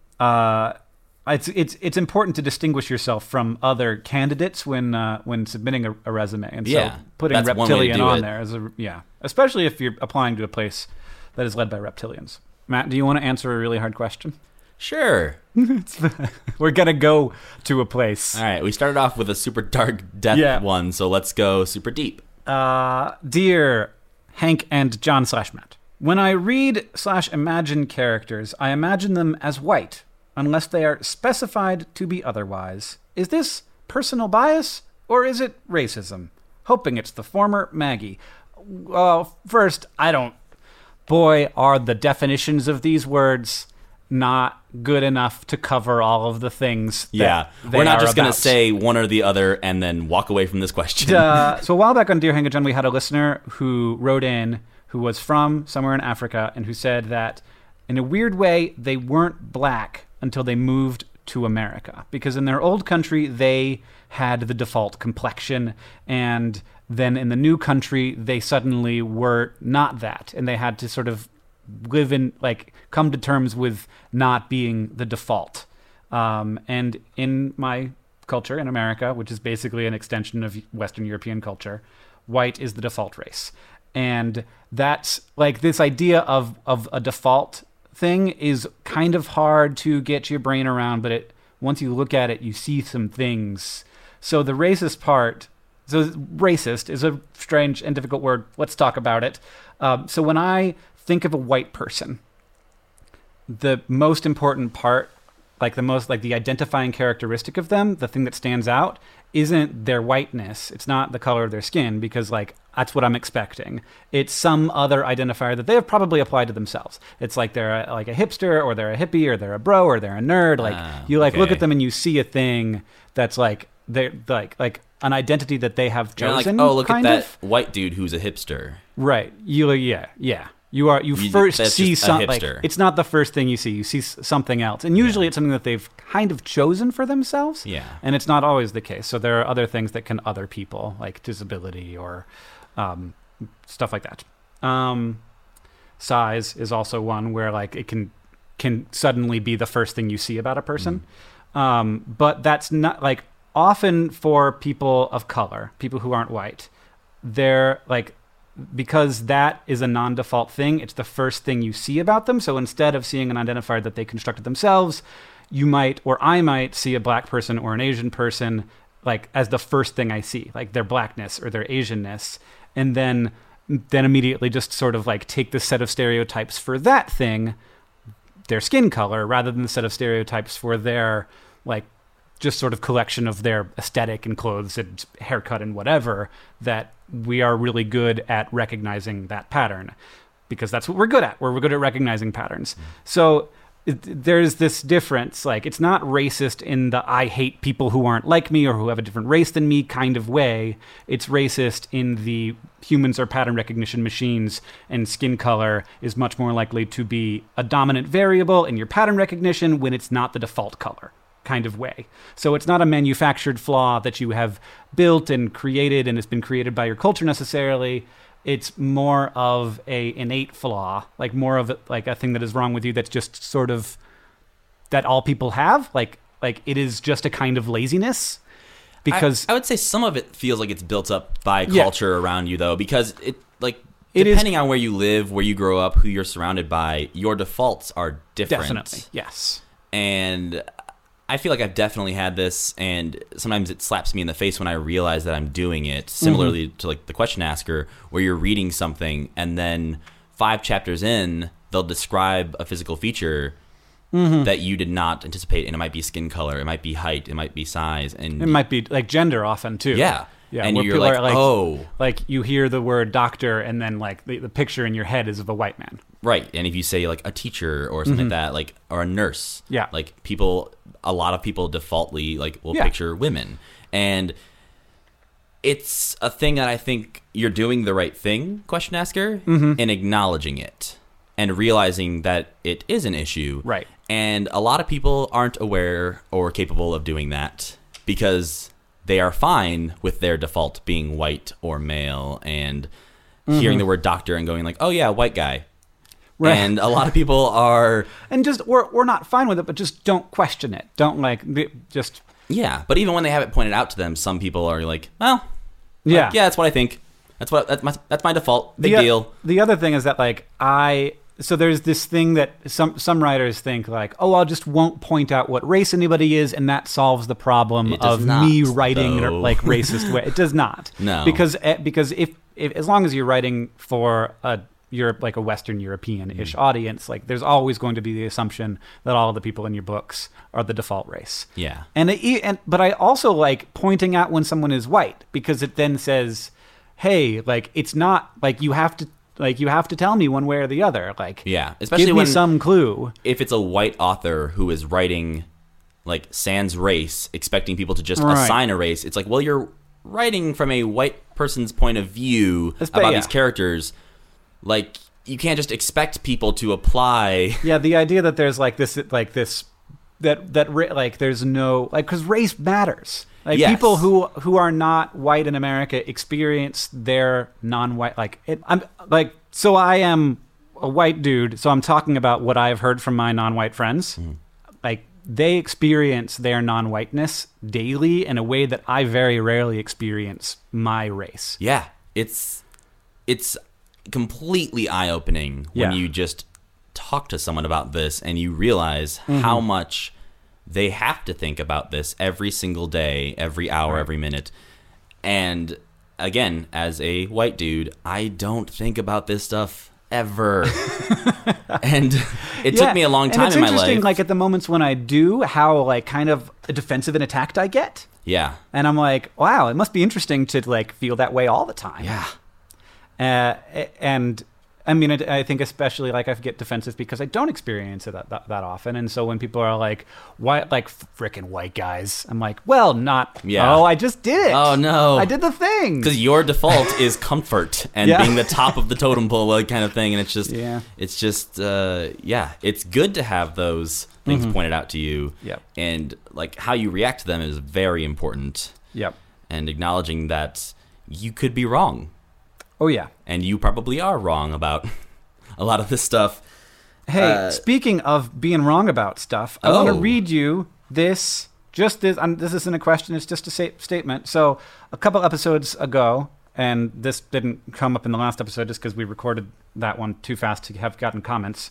It's important to distinguish yourself from other candidates when submitting a resume, and so putting reptilian on there is especially if you're applying to a place that is led by reptilians. Matt, do you want to answer a really hard question? Sure. We're gonna go to a place. All right, we started off with a super dark death one, so let's go super deep. Dear Hank and John/Matt. When I read/imagine characters, I imagine them as white, unless they are specified to be otherwise. Is this personal bias, or is it racism? Hoping it's the former, Maggie. Well, first, I don't... Boy, are the definitions of these words not good enough to cover all of the things that they we're not are just going to about. say one or the other and then walk away from this question. So a while back on Dear Hank and John, we had a listener who wrote in who was from somewhere in Africa and who said that in a weird way, they weren't black until they moved to America, because in their old country, they had the default complexion, and then in the new country, they suddenly were not that, and they had to sort of live in, like, come to terms with not being the default. And in my culture in America, which is basically an extension of Western European culture, white is the default race. And that's like this idea of a default thing is kind of hard to get your brain around, but once you look at it, you see some things. So the racist part, so racist is a strange and difficult word. Let's talk about it. So when I think of a white person, the most important part, like the identifying characteristic of them, the thing that stands out, isn't their whiteness. It's not the color of their skin, because like that's what I'm expecting. It's some other identifier that they have probably applied to themselves. It's like they're like a hipster, or they're a hippie, or they're a bro, or they're a nerd. Like you like look at them and you see a thing that's like they're like an identity that they have chosen. Like, oh, look at that white dude who's a hipster. Right. Yeah. You first see something. Like, it's not the first thing you see. You see something else, and usually it's something that they've kind of chosen for themselves. Yeah, and it's not always the case. So there are other things that can other people, like disability or stuff like that. Size is also one where like it can suddenly be the first thing you see about a person. But that's not like often for people of color, people who aren't white. They're like, because that is a non-default thing, it's the first thing you see about them. So instead of seeing an identifier that they constructed themselves, you might, or I might, see a black person or an Asian person like as the first thing I see, like their blackness or their Asianness, and then immediately just sort of like take the set of stereotypes for that thing, their skin color, rather than the set of stereotypes for their like just sort of collection of their aesthetic and clothes and haircut and whatever, that we are really good at recognizing that pattern, because that's what we're good at. We're good at recognizing patterns. So there's this difference. Like, it's not racist in the I hate people who aren't like me or who have a different race than me kind of way. It's racist in the humans are pattern recognition machines, and skin color is much more likely to be a dominant variable in your pattern recognition when it's not the default color kind of way. So it's not a manufactured flaw that you have built and created and it's been created by your culture necessarily. It's more of a innate flaw, like more of like a thing that is wrong with you that's just sort of that all people have. Like it is just a kind of laziness. Because I would say some of it feels like it's built up by culture around you, though, because depending on where you live, where you grow up, who you're surrounded by, your defaults are different. Definitely, yes. And I feel like I've definitely had this, and sometimes it slaps me in the face when I realize that I'm doing it. Similarly to like the question asker, where you're reading something and then 5 chapters in, they'll describe a physical feature that you did not anticipate, and it might be skin color, it might be height, it might be size, and it might be like gender often too. Yeah. And you're like, oh. Like you hear the word doctor, and then like the picture in your head is of a white man. Right. And if you say like a teacher or something like that, like, or a nurse, like a lot of people defaultly like will picture women. And it's a thing that I think you're doing the right thing, question asker, in acknowledging it and realizing that it is an issue. Right. And a lot of people aren't aware or capable of doing that because they are fine with their default being white or male and hearing the word doctor and going like, oh yeah, white guy. Right. And a lot of people are... And just, we're not fine with it, but just don't question it. Don't just... Yeah, but even when they have it pointed out to them, some people are like, well, yeah, that's what I think. That's my default. Big deal. The other thing is that so there's this thing that some writers think like, oh, I just won't point out what race anybody is, and that solves the problem of me writing like racist way. It does not. No. Because as long as you're writing for you're like a Western European-ish audience, like there's always going to be the assumption that all of the people in your books are the default race. Yeah. But I also like pointing out when someone is white, because it then says, hey, like it's not like you have to tell me one way or the other. Like, yeah, especially give me when some clue. If it's a white author who is writing like sans race, expecting people to just assign a race, it's like, well, you're writing from a white person's point of view about these characters. Like, you can't just expect people to apply. Yeah, the idea that there's like this there's no, like, because race matters. Like, yes. People who are not white in America experience their non-white, like, so I am a white dude, so I'm talking about what I've heard from my non-white friends. Like, they experience their non-whiteness daily in a way that I very rarely experience my race. Yeah, it's completely eye-opening when you just talk to someone about this and you realize how much they have to think about this every single day, every hour, every minute. And again, as a white dude, I don't think about this stuff ever. And it took me a long time in my life. It's interesting, like, at the moments when I do, how, like, kind of defensive and attacked I get. Yeah. And I'm like, wow, it must be interesting to, like, feel that way all the time. Yeah. And I mean, I think especially, like, I get defensive because I don't experience it that often. And so when people are like, why, like, frickin' white guys, I'm like, well, not, I just did it. Oh, no. I did the thing. Because your default is comfort and being the top of the totem pole, like, kind of thing. And it's just, it's good to have those things pointed out to you. Yep. And, like, how you react to them is very important. Yep. And acknowledging that you could be wrong. Oh, yeah. And you probably are wrong about a lot of this stuff. Hey, speaking of being wrong about stuff, I want to read you this. This isn't a question, it's just a statement. So a couple episodes ago, and this didn't come up in the last episode just because we recorded that one too fast to have gotten comments.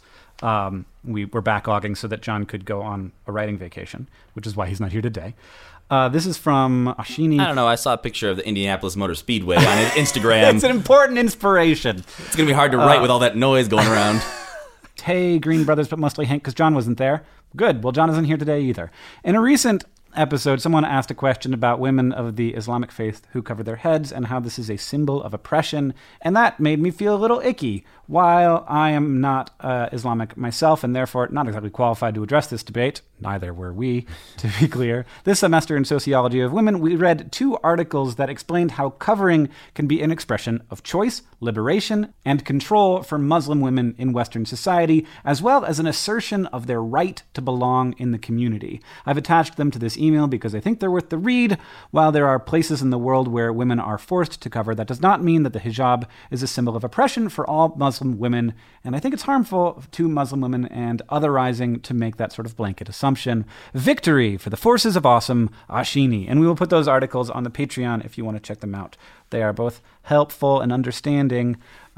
We were backlogging so that John could go on a writing vacation, which is why he's not here today. This is from Ashini. I don't know. I saw a picture of the Indianapolis Motor Speedway on his Instagram. It's an important inspiration. It's going to be hard to write with all that noise going around. Hey, Green Brothers, but mostly Hank, because John wasn't there. Good. Well, John isn't here today either. In a recent episode, someone asked a question about women of the Islamic faith who cover their heads and how this is a symbol of oppression, and that made me feel a little icky. While I am not Islamic myself and therefore not exactly qualified to address this debate, neither were we, to be clear, this semester in Sociology of Women, we read 2 articles that explained how covering can be an expression of choice, liberation, and control for Muslim women in Western society, as well as an assertion of their right to belong in the community. I've attached them to this email because I think they're worth the read. While there are places in the world where women are forced to cover, that does not mean that the hijab is a symbol of oppression for all Muslim women, and I think it's harmful to Muslim women and otherizing to make that sort of blanket assumption. Victory for the forces of awesome, Ashini. And we will put those articles on the Patreon if you want to check them out. They are both helpful in understanding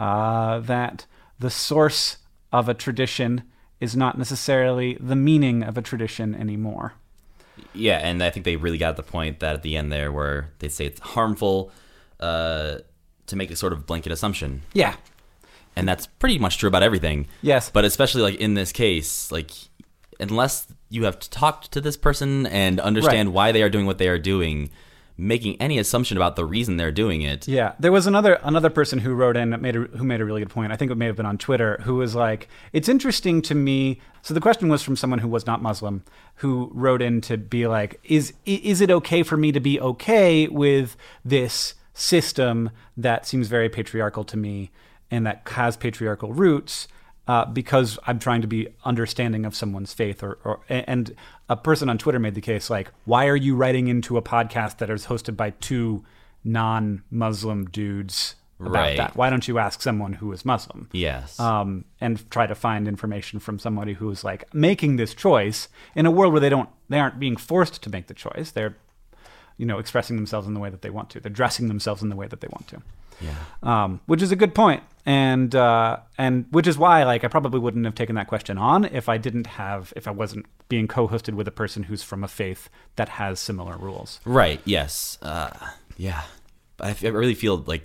that the source of a tradition is not necessarily the meaning of a tradition anymore. Yeah, and I think they really got the point that at the end there where they say it's harmful to make a sort of blanket assumption. Yeah. And that's pretty much true about everything. Yes. But especially like in this case, like unless you have talked to this person and understand why they are doing what they are doing, making any assumption about the reason they're doing it. Yeah. There was another person who wrote in who made a really good point. I think it may have been on Twitter, who was like, it's interesting to me. So the question was from someone who was not Muslim, who wrote in to be like, is it okay for me to be okay with this system that seems very patriarchal to me and that has patriarchal roots, because I'm trying to be understanding of someone's faith, and a person on Twitter made the case like, why are you writing into a podcast that is hosted by 2 non-Muslim dudes about that? Why don't you ask someone who is Muslim? Yes. And try to find information from somebody who is like making this choice in a world where they aren't being forced to make the choice. They're, expressing themselves in the way that they want to. They're dressing themselves in the way that they want to. Yeah. Which is a good point. And which is why, like, I probably wouldn't have taken that question on if I wasn't being co-hosted with a person who's from a faith that has similar rules. Right. Yes. Yeah. I really feel like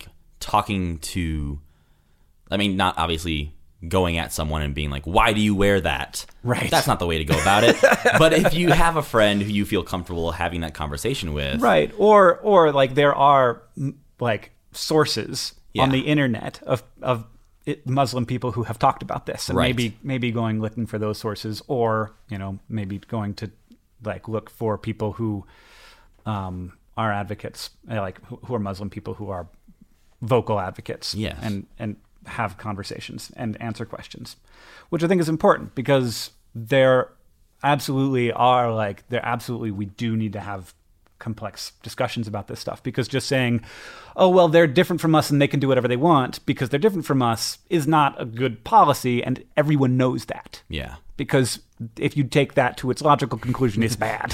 talking to, I mean, not obviously going at someone and being like, why do you wear that? Right. That's not the way to go about it. But if you have a friend who you feel comfortable having that conversation with. Right. Or like there are like sources on the internet of Muslim people who have talked about this, and maybe going looking for those sources, or maybe going to like look for people who are advocates, like who are Muslim people who are vocal advocates, yes, and have conversations and answer questions, which I think is important, because we do need to have complex discussions about this stuff, because just saying, oh, well, they're different from us and they can do whatever they want because they're different from us is not a good policy, and everyone knows that. Yeah. Because if you take that to its logical conclusion, it's bad.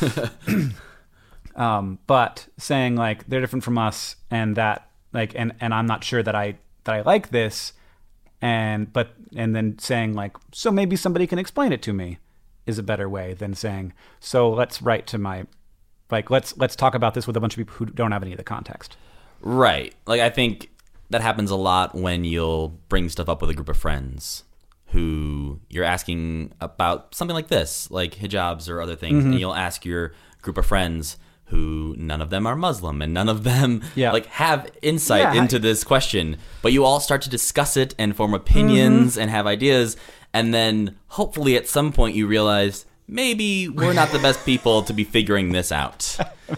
But saying like they're different from us and that like and I'm not sure that I like this, and then saying like, so maybe somebody can explain it to me, is a better way than saying, so let's write to my, like, let's talk about this with a bunch of people who don't have any of the context. Right. Like, I think that happens a lot when you'll bring stuff up with a group of friends who you're asking about something like this, like hijabs or other things, and you'll ask your group of friends who none of them are Muslim and none of them like have insight into this question, but you all start to discuss it and form opinions and have ideas, and then hopefully at some point you realize maybe we're not the best people to be figuring this out.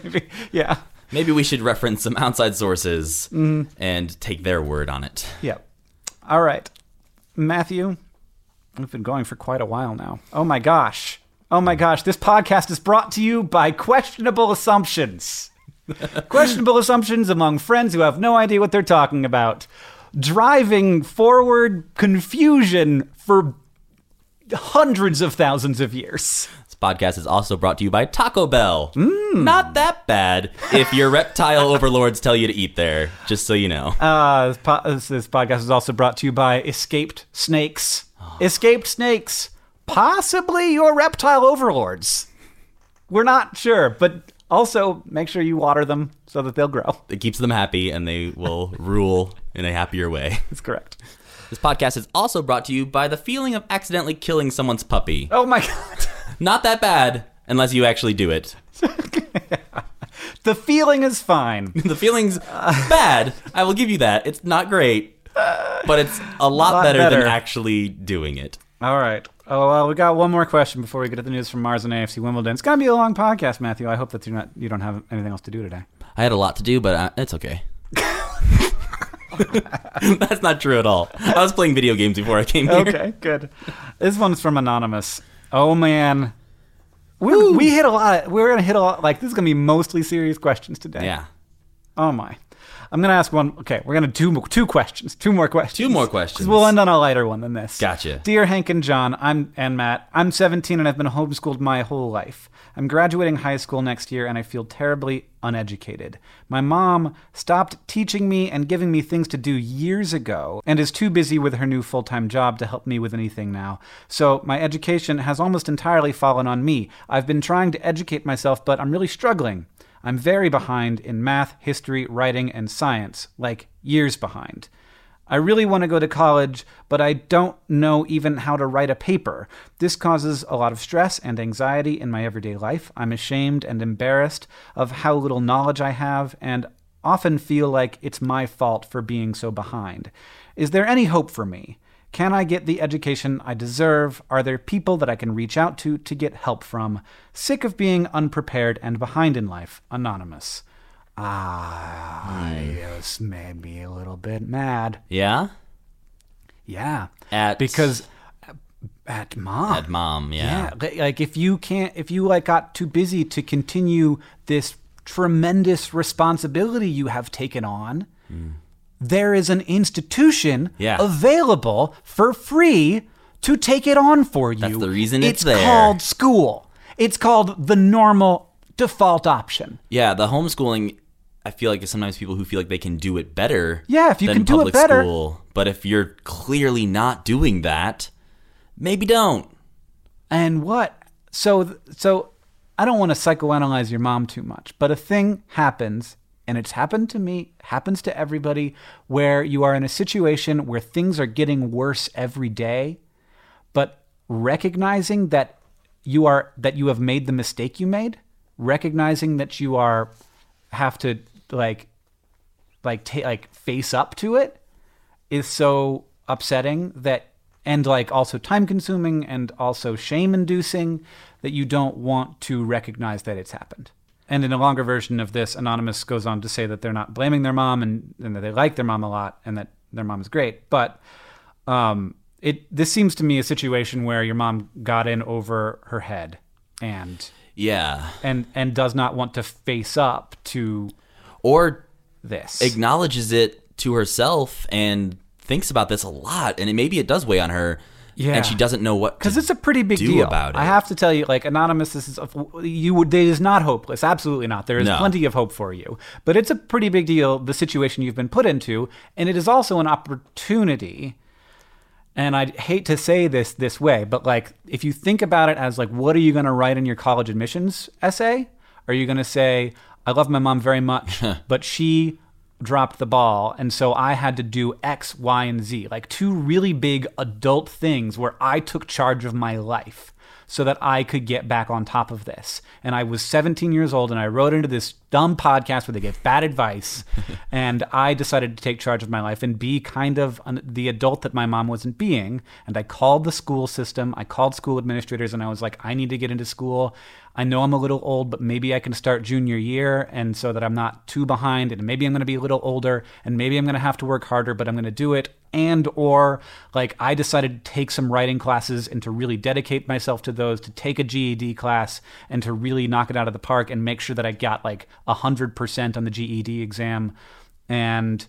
Maybe we should reference some outside sources and take their word on it. Yeah. All right. Matthew, we've been going for quite a while now. Oh my gosh, this podcast is brought to you by Questionable Assumptions. Questionable assumptions among friends who have no idea what they're talking about. Driving forward confusion for hundreds of thousands of years. This podcast is also brought to you by Taco Bell. Not that bad if your reptile overlords tell you to eat there, just so you know. This podcast is also brought to you by Escaped Snakes. Escaped Snakes. Possibly your reptile overlords. We're not sure, but also make sure you water them so that they'll grow. It keeps them happy and they will rule in a happier way. That's correct. This podcast is also brought to you by the feeling of accidentally killing someone's puppy. Oh my God. Not that bad unless you actually do it. The feeling is fine. The feeling's bad. I will give you that. It's not great, but it's a lot better than actually doing it. All right. Oh, well, we got one more question before we get to the news from Mars and AFC Wimbledon. It's going to be a long podcast, Matthew. I hope that you don't have anything else to do today. I had a lot to do, but it's okay. That's not true at all. I was playing video games before I came here. Okay, good. This one's from Anonymous. Oh, man. We hit a lot. We're going to hit a lot. Like, this is going to be mostly serious questions today. Yeah. Oh, my. I'm going to ask one. Okay, we're going to do two questions. Two more questions. Two more questions. We'll end on a lighter one than this. Gotcha. Dear Hank and John, and Matt, I'm 17 and I've been homeschooled my whole life. I'm graduating high school next year and I feel terribly uneducated. My mom stopped teaching me and giving me things to do years ago and is too busy with her new full-time job to help me with anything now. So my education has almost entirely fallen on me. I've been trying to educate myself, but I'm really struggling. I'm very behind in math, history, writing, and science, like years behind. I really want to go to college, but I don't know even how to write a paper. This causes a lot of stress and anxiety in my everyday life. I'm ashamed and embarrassed of how little knowledge I have and often feel like it's my fault for being so behind. Is there any hope for me? Can I get the education I deserve? Are there people that I can reach out to get help from? Sick of being unprepared and behind in life. Anonymous. This made me a little bit mad. Yeah? Yeah. At mom. At mom, yeah. Like if you got too busy to continue this tremendous responsibility you have taken on, there is an institution available for free to take it on for you. That's the reason it's there. It's called school. It's called the normal default option. Yeah, the homeschooling, I feel like, is sometimes people who feel like they can do it better. Yeah, if you than can do public it better. School. But if you're clearly not doing that, maybe don't. And what? So I don't want to psychoanalyze your mom too much, but a thing happens and it's happened to me, happens to everybody, where you are in a situation where things are getting worse every day, but recognizing that you have made the mistake you made, recognizing that you have to face up to it is so upsetting and also time consuming and also shame inducing that you don't want to recognize that it's happened. And in a longer version of this, Anonymous goes on to say that they're not blaming their mom and that they like their mom a lot and that their mom is great. But this seems to me a situation where your mom got in over her head and does not want to face up to this. Acknowledges it to herself and thinks about this a lot, and maybe it does weigh on her. Yeah. And she doesn't know what because it's a pretty big deal about it. I have to tell you, Anonymous, it is not hopeless. Absolutely not. There is plenty of hope for you, but it's a pretty big deal, the situation you've been put into, and it is also an opportunity. And I hate to say this way, but if you think about it as what are you going to write in your college admissions essay? Are you going to say, I love my mom very much, but she dropped the ball, and so I had to do X, Y, and Z, two really big adult things where I took charge of my life so that I could get back on top of this. And I was 17 years old, and I wrote into this dumb podcast where they give bad advice, and I decided to take charge of my life and be kind of the adult that my mom wasn't being. And I called the school system, I called school administrators, and I was like, I need to get into school. I know I'm a little old, but maybe I can start junior year, and so that I'm not too behind, and maybe I'm going to be a little older, and maybe I'm going to have to work harder, but I'm going to do it. I decided to take some writing classes and to really dedicate myself to those, to take a GED class and to really knock it out of the park and make sure that I got 100% on the GED exam, and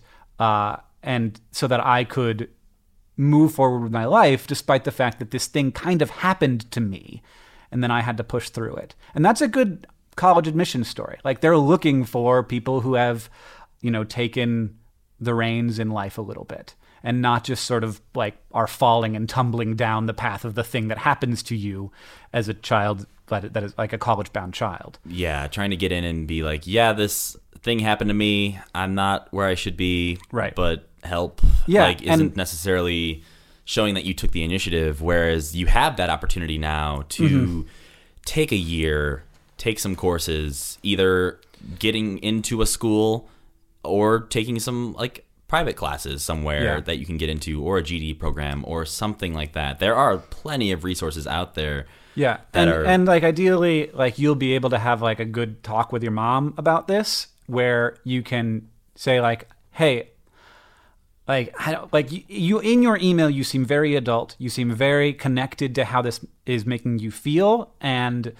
so that I could move forward with my life despite the fact that this thing kind of happened to me. And then I had to push through it. And that's a good college admissions story. They're looking for people who have, taken the reins in life a little bit and not just sort of are falling and tumbling down the path of the thing that happens to you as a child that is a college-bound child. Yeah, trying to get in and be this thing happened to me. I'm not where I should be, right? But help, isn't necessarily showing that you took the initiative, whereas you have that opportunity now to take a year, take some courses, either getting into a school or taking some private classes somewhere that you can get into, or a GD program or something like that. There are plenty of resources out there. Yeah, and ideally, you'll be able to have a good talk with your mom about this, where you can say hey, you in your email, you seem very adult. You seem very connected to how this is making you feel, and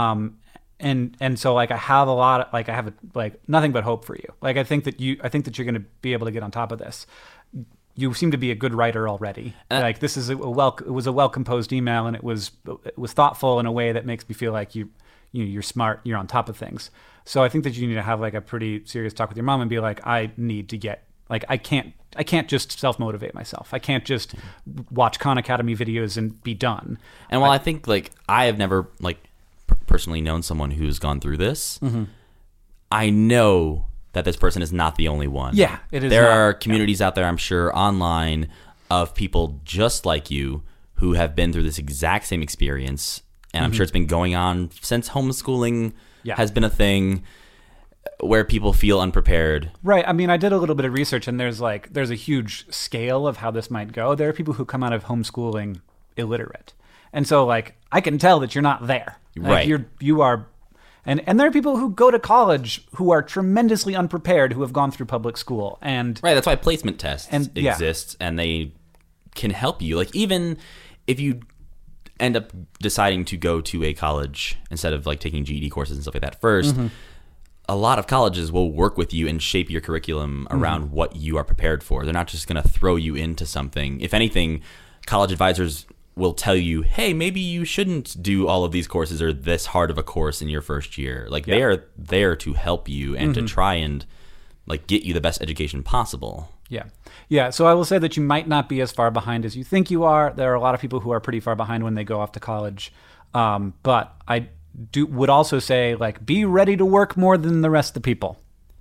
so I have a lot of I have nothing but hope for you. I think that you're going to be able to get on top of this. You seem to be a good writer already. This is it was a well composed email, and it was thoughtful in a way that makes me feel like you're smart. You're on top of things. So I think that you need to have a pretty serious talk with your mom and be I need to get I can't just self-motivate myself. I can't just watch Khan Academy videos and be done. And while I think I have never personally known someone who's gone through this, I know that this person is not the only one. Yeah, it is. There are communities out there, I'm sure, online of people just like you who have been through this exact same experience. And I'm sure it's been going on since homeschooling has been a thing, where people feel unprepared. Right. I mean, I did a little bit of research, and there's a huge scale of how this might go. There are people who come out of homeschooling illiterate. And so I can tell that you're not there. Right. You are. And there are people who go to college who are tremendously unprepared, who have gone through public school. And right. That's why placement tests exist, and they can help you. Even if you end up deciding to go to a college instead of taking GED courses and stuff like that first, a lot of colleges will work with you and shape your curriculum around what you are prepared for. They're not just going to throw you into something. If anything, college advisors will tell you, hey, maybe you shouldn't do all of these courses or this hard of a course in your first year. They are there to help you and to try and get you the best education possible. Yeah. Yeah. So I will say that you might not be as far behind as you think you are. There are a lot of people who are pretty far behind when they go off to college. But I would also say be ready to work more than the rest of the people.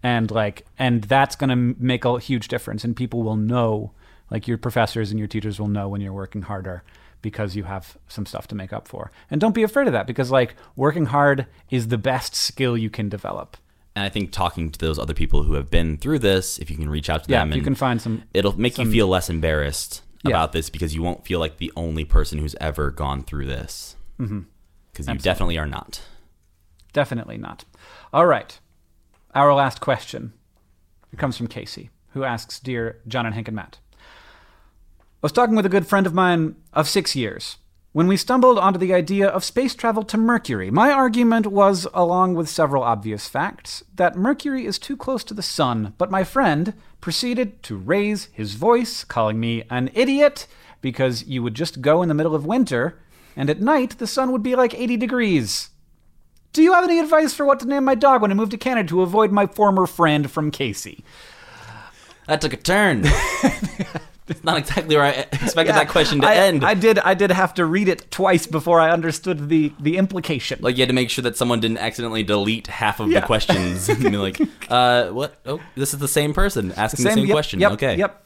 And that's going to make a huge difference, and people will know, like your professors and your teachers will know when you're working harder because you have some stuff to make up for. And don't be afraid of that, because like working hard is the best skill you can develop. And I think talking to those other people who have been through this, if you can reach out to them, you can find some, it'll make you feel less embarrassed about this, because you won't feel like the only person who's ever gone through this. Because you definitely are not. Definitely not. All right. Our last question. It comes from Casey, who asks, Dear John and Hank and Matt, I was talking with a good friend of mine of 6 years when we stumbled onto the idea of space travel to Mercury. My argument was, along with several obvious facts, that Mercury is too close to the sun, but my friend proceeded to raise his voice, calling me an idiot, because you would just go in the middle of winter, and at night the sun would be like 80 degrees. Do you have any advice for what to name my dog when I move to Canada to avoid my former friend from Casey? That took a turn. It's not exactly where I expected that question to end. I did have to read it twice before I understood the implication. Like you had to make sure that someone didn't accidentally delete half of the questions and be like, what? Oh, this is the same person asking the same question. Okay. Yep.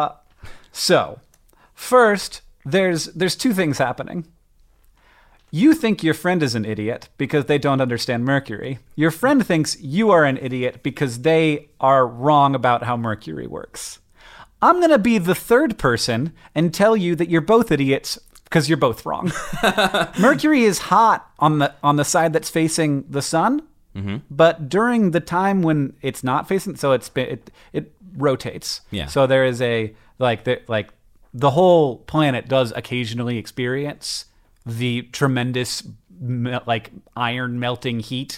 So, first, there's two things happening. You think your friend is an idiot because they don't understand Mercury. Your friend thinks you are an idiot because they are wrong about how Mercury works. I'm going to be the third person and tell you that you're both idiots because you're both wrong. Mercury is hot on the side that's facing the sun, but during the time when it's not facing, so it rotates. Yeah. So there is a the whole planet does occasionally experience the tremendous iron melting heat.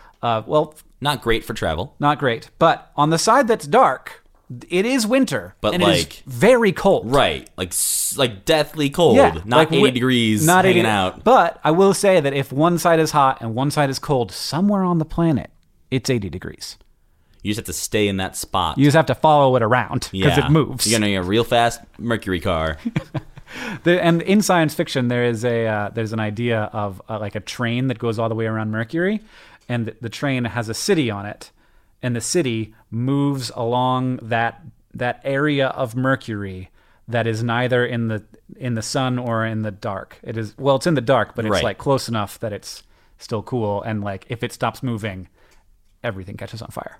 Not great for travel. Not great. But on the side that's dark, it is winter. But and it is very cold. Right. Like deathly cold. Yeah, not 80 degrees not hanging 80, out. But I will say that if one side is hot and one side is cold, somewhere on the planet, it's 80 degrees. You just have to stay in that spot. You just have to follow it around because it moves. You're going to need a real fast Mercury car. And in science fiction, there's an idea of like a train that goes all the way around Mercury, and the train has a city on it, and the city moves along that area of Mercury that is neither in the sun or in the dark. It's in the dark, but it's like close enough that it's still cool, and like if it stops moving, everything catches on fire.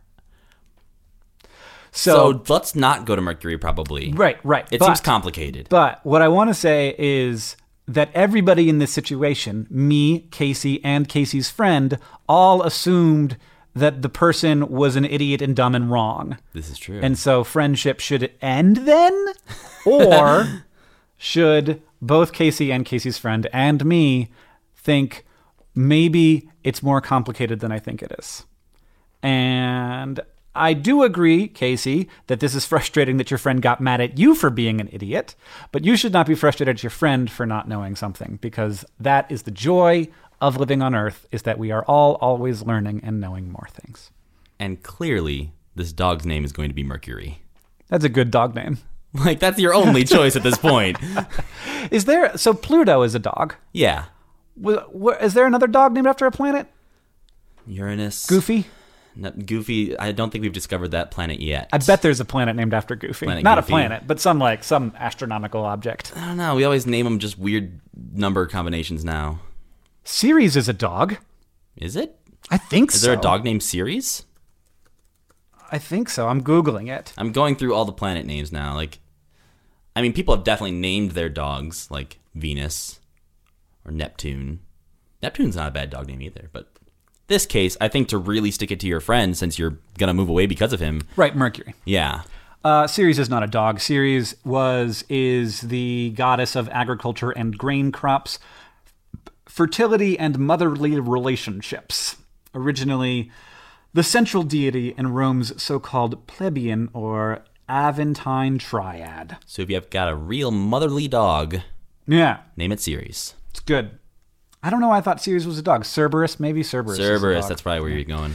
So let's not go to Mercury, probably. Right. It seems complicated. But what I want to say is that everybody in this situation, me, Casey, and Casey's friend, all assumed that the person was an idiot and dumb and wrong. This is true. And so friendship should end then? Or should both Casey and Casey's friend and me think maybe it's more complicated than I think it is? And I do agree, Casey, that this is frustrating that your friend got mad at you for being an idiot, but you should not be frustrated at your friend for not knowing something, because that is the joy of living on Earth, is that we are all always learning and knowing more things. And clearly, this dog's name is going to be Mercury. That's a good dog name. Like, that's your only choice at this point. So Pluto is a dog? Yeah. Is there another dog named after a planet? Uranus. Goofy? No, Goofy, I don't think we've discovered that planet yet. I bet there's a planet named after Goofy. Not Goofy. A planet, but some astronomical object. I don't know. We always name them just weird number combinations now. Ceres is a dog. Is it? I think so. Is there a dog named Ceres? I think so. I'm Googling it. I'm going through all the planet names now. People have definitely named their dogs, like Venus or Neptune. Neptune's not a bad dog name either, but this case, I think to really stick it to your friend, since you're going to move away because of him. Right, Mercury. Yeah. Ceres is not a dog. Ceres is the goddess of agriculture and grain crops, fertility and motherly relationships. Originally, the central deity in Rome's so-called plebeian or Aventine triad. So if you've got a real motherly dog, name it Ceres. It's good. I don't know why I thought Ceres was a dog. Cerberus, maybe Cerberus. Cerberus, that's probably where you're going.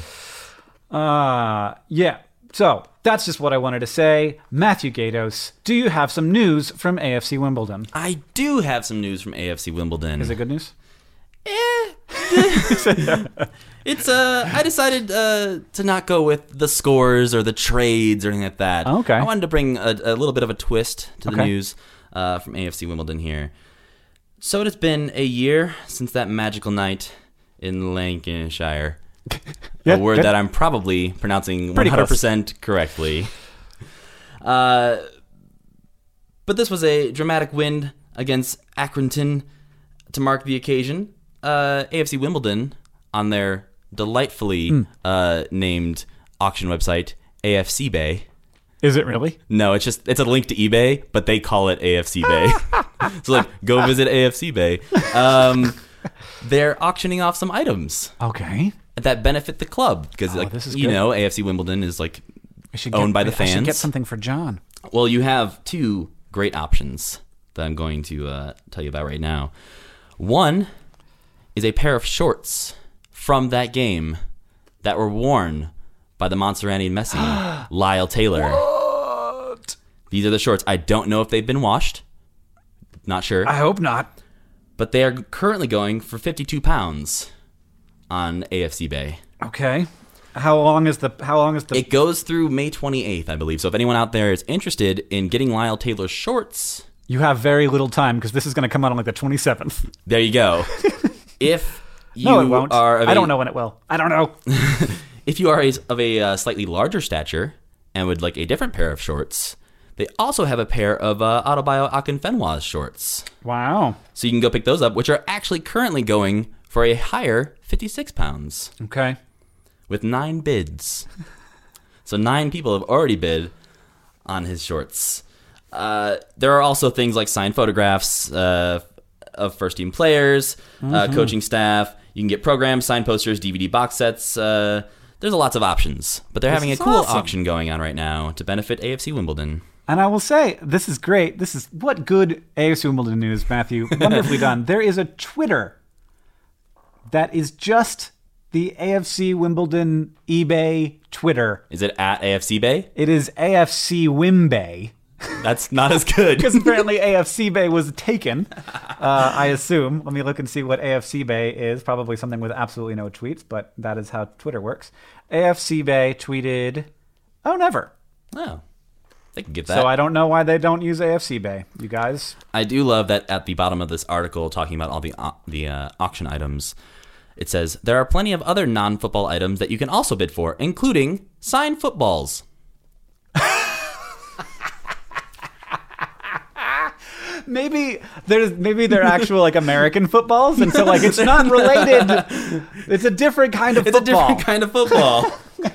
Yeah. So that's just what I wanted to say. Matthew Gatos, do you have some news from AFC Wimbledon? I do have some news from AFC Wimbledon. Is it good news? It's I decided to not go with the scores or the trades or anything like that. Okay. I wanted to bring a little bit of a twist to the Okay. news from AFC Wimbledon here. So it has been a year since that magical night in Lancashire. Yeah, a word good. that I'm probably pronouncing Pretty 100% correctly. But this was a dramatic win against Accrington to mark the occasion. AFC Wimbledon, on their delightfully named auction website, AFC Bay. Is it really? No, it's a link to eBay, but they call it AFC Bay. So like, go visit AFC Bay. They're auctioning off some items Okay. that benefit the club because, this is good. AFC Wimbledon is like I should owned by the I should fans. get something for John. Well, you have two great options that I'm going to tell you about right now. One is a pair of shorts from that game that were worn by the Montserrati and Messi, Lyle Taylor. What? These are the shorts. I don't know if they've been washed. Not sure. I hope not. But they are currently going for £52 on AFC Bay. Okay. How long is the It goes through May 28th, I believe. So if anyone out there is interested in getting Lyle Taylor's shorts, You have very little time because this is going to come out on like the 27th. there you go. If you No, it won't. are of I don't know when it will. I don't know. If you are of a slightly larger stature and would like a different pair of shorts, they also have a pair of Autobio Akinfenwa's shorts. Wow. So you can go pick those up, which are actually currently going for a higher £56 Okay. with 9 bids. So 9 people have already bid on his shorts. There are also things like signed photographs of first-team players, coaching staff. You can get programs, signed posters, DVD box sets. There's lots of options. But they're having a is cool awesome. auction going on right now to benefit AFC Wimbledon. And I will say, this is great. This is what good AFC Wimbledon news, Matthew. Wonderfully done. There is a Twitter that is just the AFC Wimbledon eBay Twitter. Is it at AFC Bay? It is AFC Wimbay. That's not as good. Because apparently AFC Bay was taken, I assume. Let me look and see what AFC Bay is. Probably something with absolutely no tweets, but that is how Twitter works. AFC Bay tweeted, oh, never. Oh, they can get that. So I don't know why they don't use AFC Bay, you guys. I do love that at the bottom of this article, talking about all the auction items, it says, there are plenty of other non-football items that you can also bid for, including signed footballs. Maybe they're actual like American footballs, and so like it's not related. It's a different kind of It's football. a different kind of football.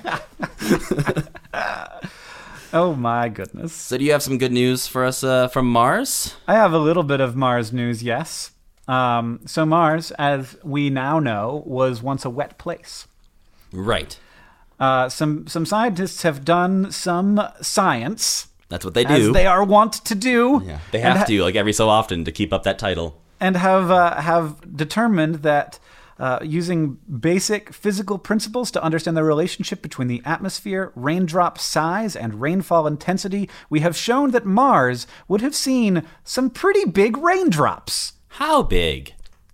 Oh my goodness. So do you have some good news for us from Mars? I have a little bit of Mars news, yes. So Mars, as we now know, was once a wet place. Right. Some scientists have done some science, That's what they as do. they are wont to do. Yeah, they have to, like every so often, to keep up that title. And have determined that using basic physical principles to understand the relationship between the atmosphere, raindrop size, and rainfall intensity, we have shown that Mars would have seen some pretty big raindrops. How big?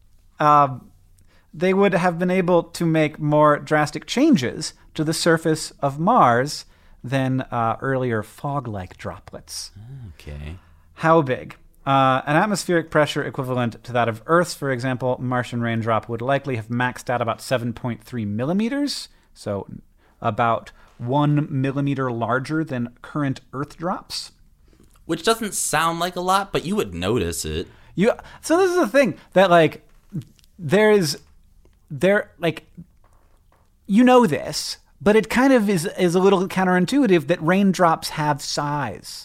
They would have been able to make more drastic changes to the surface of Mars than earlier fog-like droplets. Okay. How big? An atmospheric pressure equivalent to that of Earth's, for example, Martian raindrop would likely have maxed out about 7.3 millimeters, so about 1 millimeter larger than current Earth drops. Which doesn't sound like a lot, but you would notice it. So this is the thing that like you know this, but it kind of is a little counterintuitive that raindrops have size.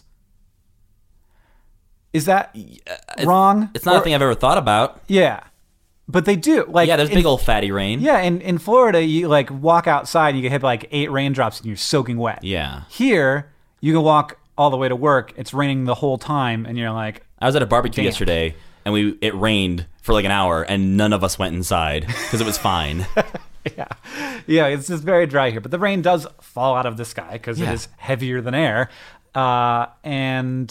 Is that wrong? It's not a thing I've ever thought about. Yeah, but they do. Like, Yeah, there's big old fatty rain. Yeah, in Florida, you like walk outside and you can hit like 8 raindrops and you're soaking wet. Yeah. Here, you can walk all the way to work. It's raining the whole time, and you're like, I was at a barbecue Damn. yesterday, and it rained for like an hour, and none of us went inside because it was fine. yeah, it's just very dry here. But the rain does fall out of the sky because it is heavier than air, and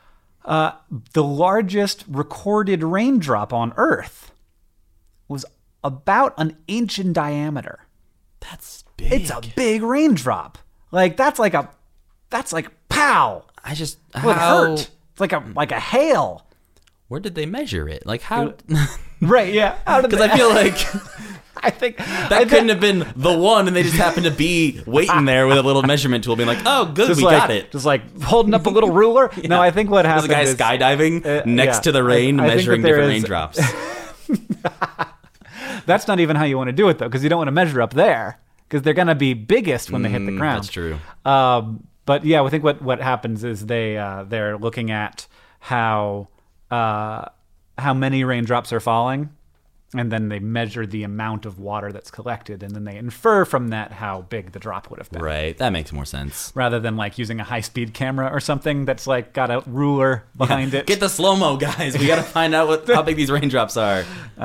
the largest recorded raindrop on Earth was about an inch in diameter. That's big. It's a big raindrop. Like that's like pow. I just Well, it hurt. It's like a hail. Where did they measure it? Like how? Right? Yeah. Because I feel like I think that couldn't have been the one, and they just happened to be waiting there with a little measurement tool, being like, "Oh, good, we got it." Just like holding up a little ruler. Yeah. No, I think what happened is a guy skydiving next to the rain, measuring different raindrops. That's not even how you want to do it, though, because you don't want to measure up there, because they're going to be biggest when they hit the ground. That's true. But yeah, I think what happens is they're looking at how many raindrops are falling, and then they measure the amount of water that's collected, and then they infer from that how big the drop would have been. Right, that makes more sense. Rather than like using a high-speed camera or something that's like got a ruler behind it. Get the slow-mo, guys. We got to find out how big these raindrops are.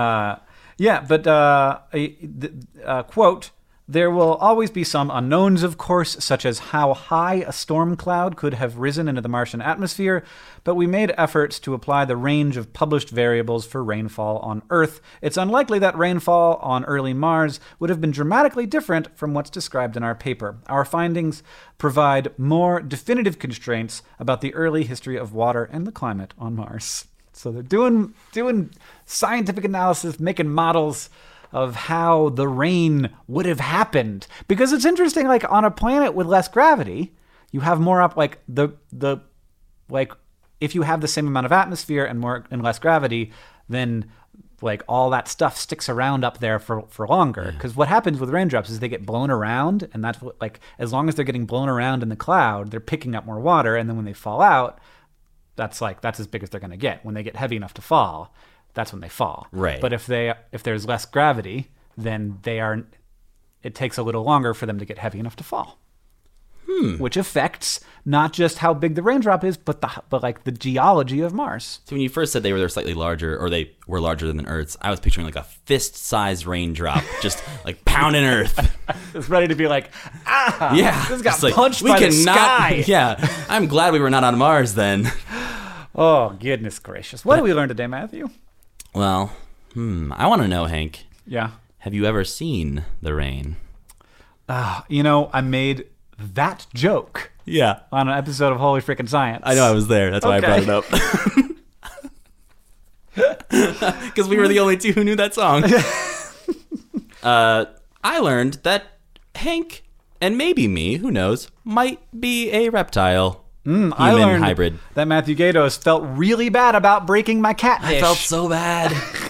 Quote, there will always be some unknowns, of course, such as how high a storm cloud could have risen into the Martian atmosphere, but we made efforts to apply the range of published variables for rainfall on Earth. It's unlikely that rainfall on early Mars would have been dramatically different from what's described in our paper. Our findings provide more definitive constraints about the early history of water and the climate on Mars. So they're doing scientific analysis, making models of how the rain would have happened. Because it's interesting, like on a planet with less gravity, you have more up like if you have the same amount of atmosphere and less gravity, then like all that stuff sticks around up there for longer. Because what happens with raindrops is they get blown around, and that's what, like, as long as they're getting blown around in the cloud, they're picking up more water, and then when they fall out, that's as big as they're going to get. When they get heavy enough to fall, that's when they fall. Right. But if there's less gravity, then it takes a little longer for them to get heavy enough to fall. Which affects not just how big the raindrop is, but like the geology of Mars. So when you first said they were slightly larger, or they were larger than Earth's, I was picturing like a fist-sized raindrop, just like pounding Earth. It's ready to be like, yeah, this got punched by the sky. Yeah, I'm glad we were not on Mars then. Oh, goodness gracious. What did we learn today, Matthew? Well, I want to know, Hank. Yeah. Have you ever seen the rain? I made that joke. Yeah. On an episode of Holy Frickin' Science. I know, I was there. That's why I brought it up. Because we were the only two who knew that song. I learned that Hank, and maybe me, who knows, might be a reptile. I learned hybrid. That Matthew Gatos felt really bad about breaking my catfish. I felt so bad.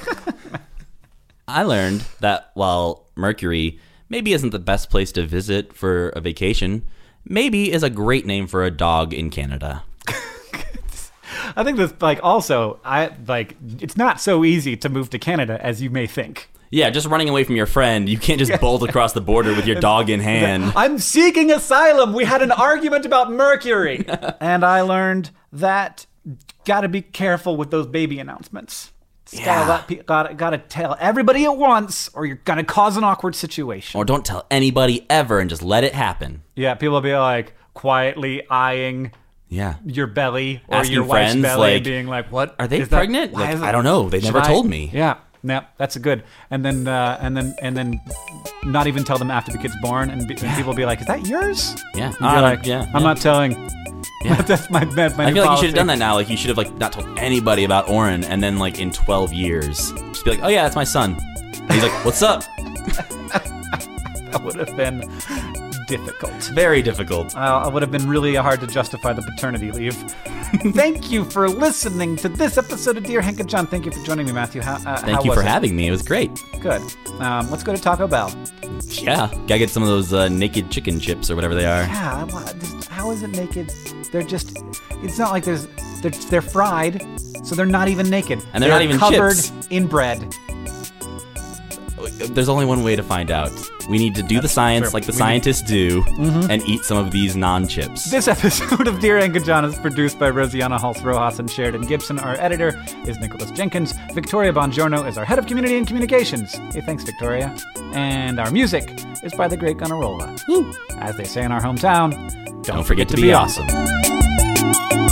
I learned that while Mercury maybe isn't the best place to visit for a vacation, maybe is a great name for a dog in Canada. I think that's it's not so easy to move to Canada as you may think. Yeah, just running away from your friend. You can't just bolt across the border with your dog in hand. I'm seeking asylum. We had an argument about Mercury. And I learned that gotta be careful with those baby announcements. Gotta tell everybody at once, or you're gonna cause an awkward situation. Or don't tell anybody ever and just let it happen. Yeah, people will be like quietly eyeing your belly or asking your wife's friends, belly, like, being like, "What are they pregnant?" Like, I don't know. They never told me. Yeah. No, that's a good. And then not even tell them after the kid's born, and people will be like, "Is that yours?" Yeah. I'm not telling. Yeah. That's my I feel like you should have done that now. Like, you should have not told anybody about Oren, and then in 12 years, just be like, "Oh yeah, that's my son." And he's like, "What's up?" That would have been difficult. Very difficult. It would have been really hard to justify the paternity leave. Thank you for listening to this episode of Dear Hank and John. Thank you for joining me, Matthew. Thank you for having me. It was great. Good. Let's go to Taco Bell. Yeah. Gotta get some of those naked chicken chips or whatever they are. Yeah. How is it naked? They're just... It's not like they're fried, so they're not even naked. And they're not even covered chips. in bread. There's only one way to find out. We need to do the science like the scientists do and eat some of these non-chips. This episode of Dear Hank and John is produced by Rosianna Halse-Rojas and Sheridan Gibson. Our editor is Nicholas Jenkins. Victoria Bongiorno is our head of community and communications. Hey, thanks, Victoria. And our music is by the great Gunnarolla. As they say in our hometown, don't forget to be awesome.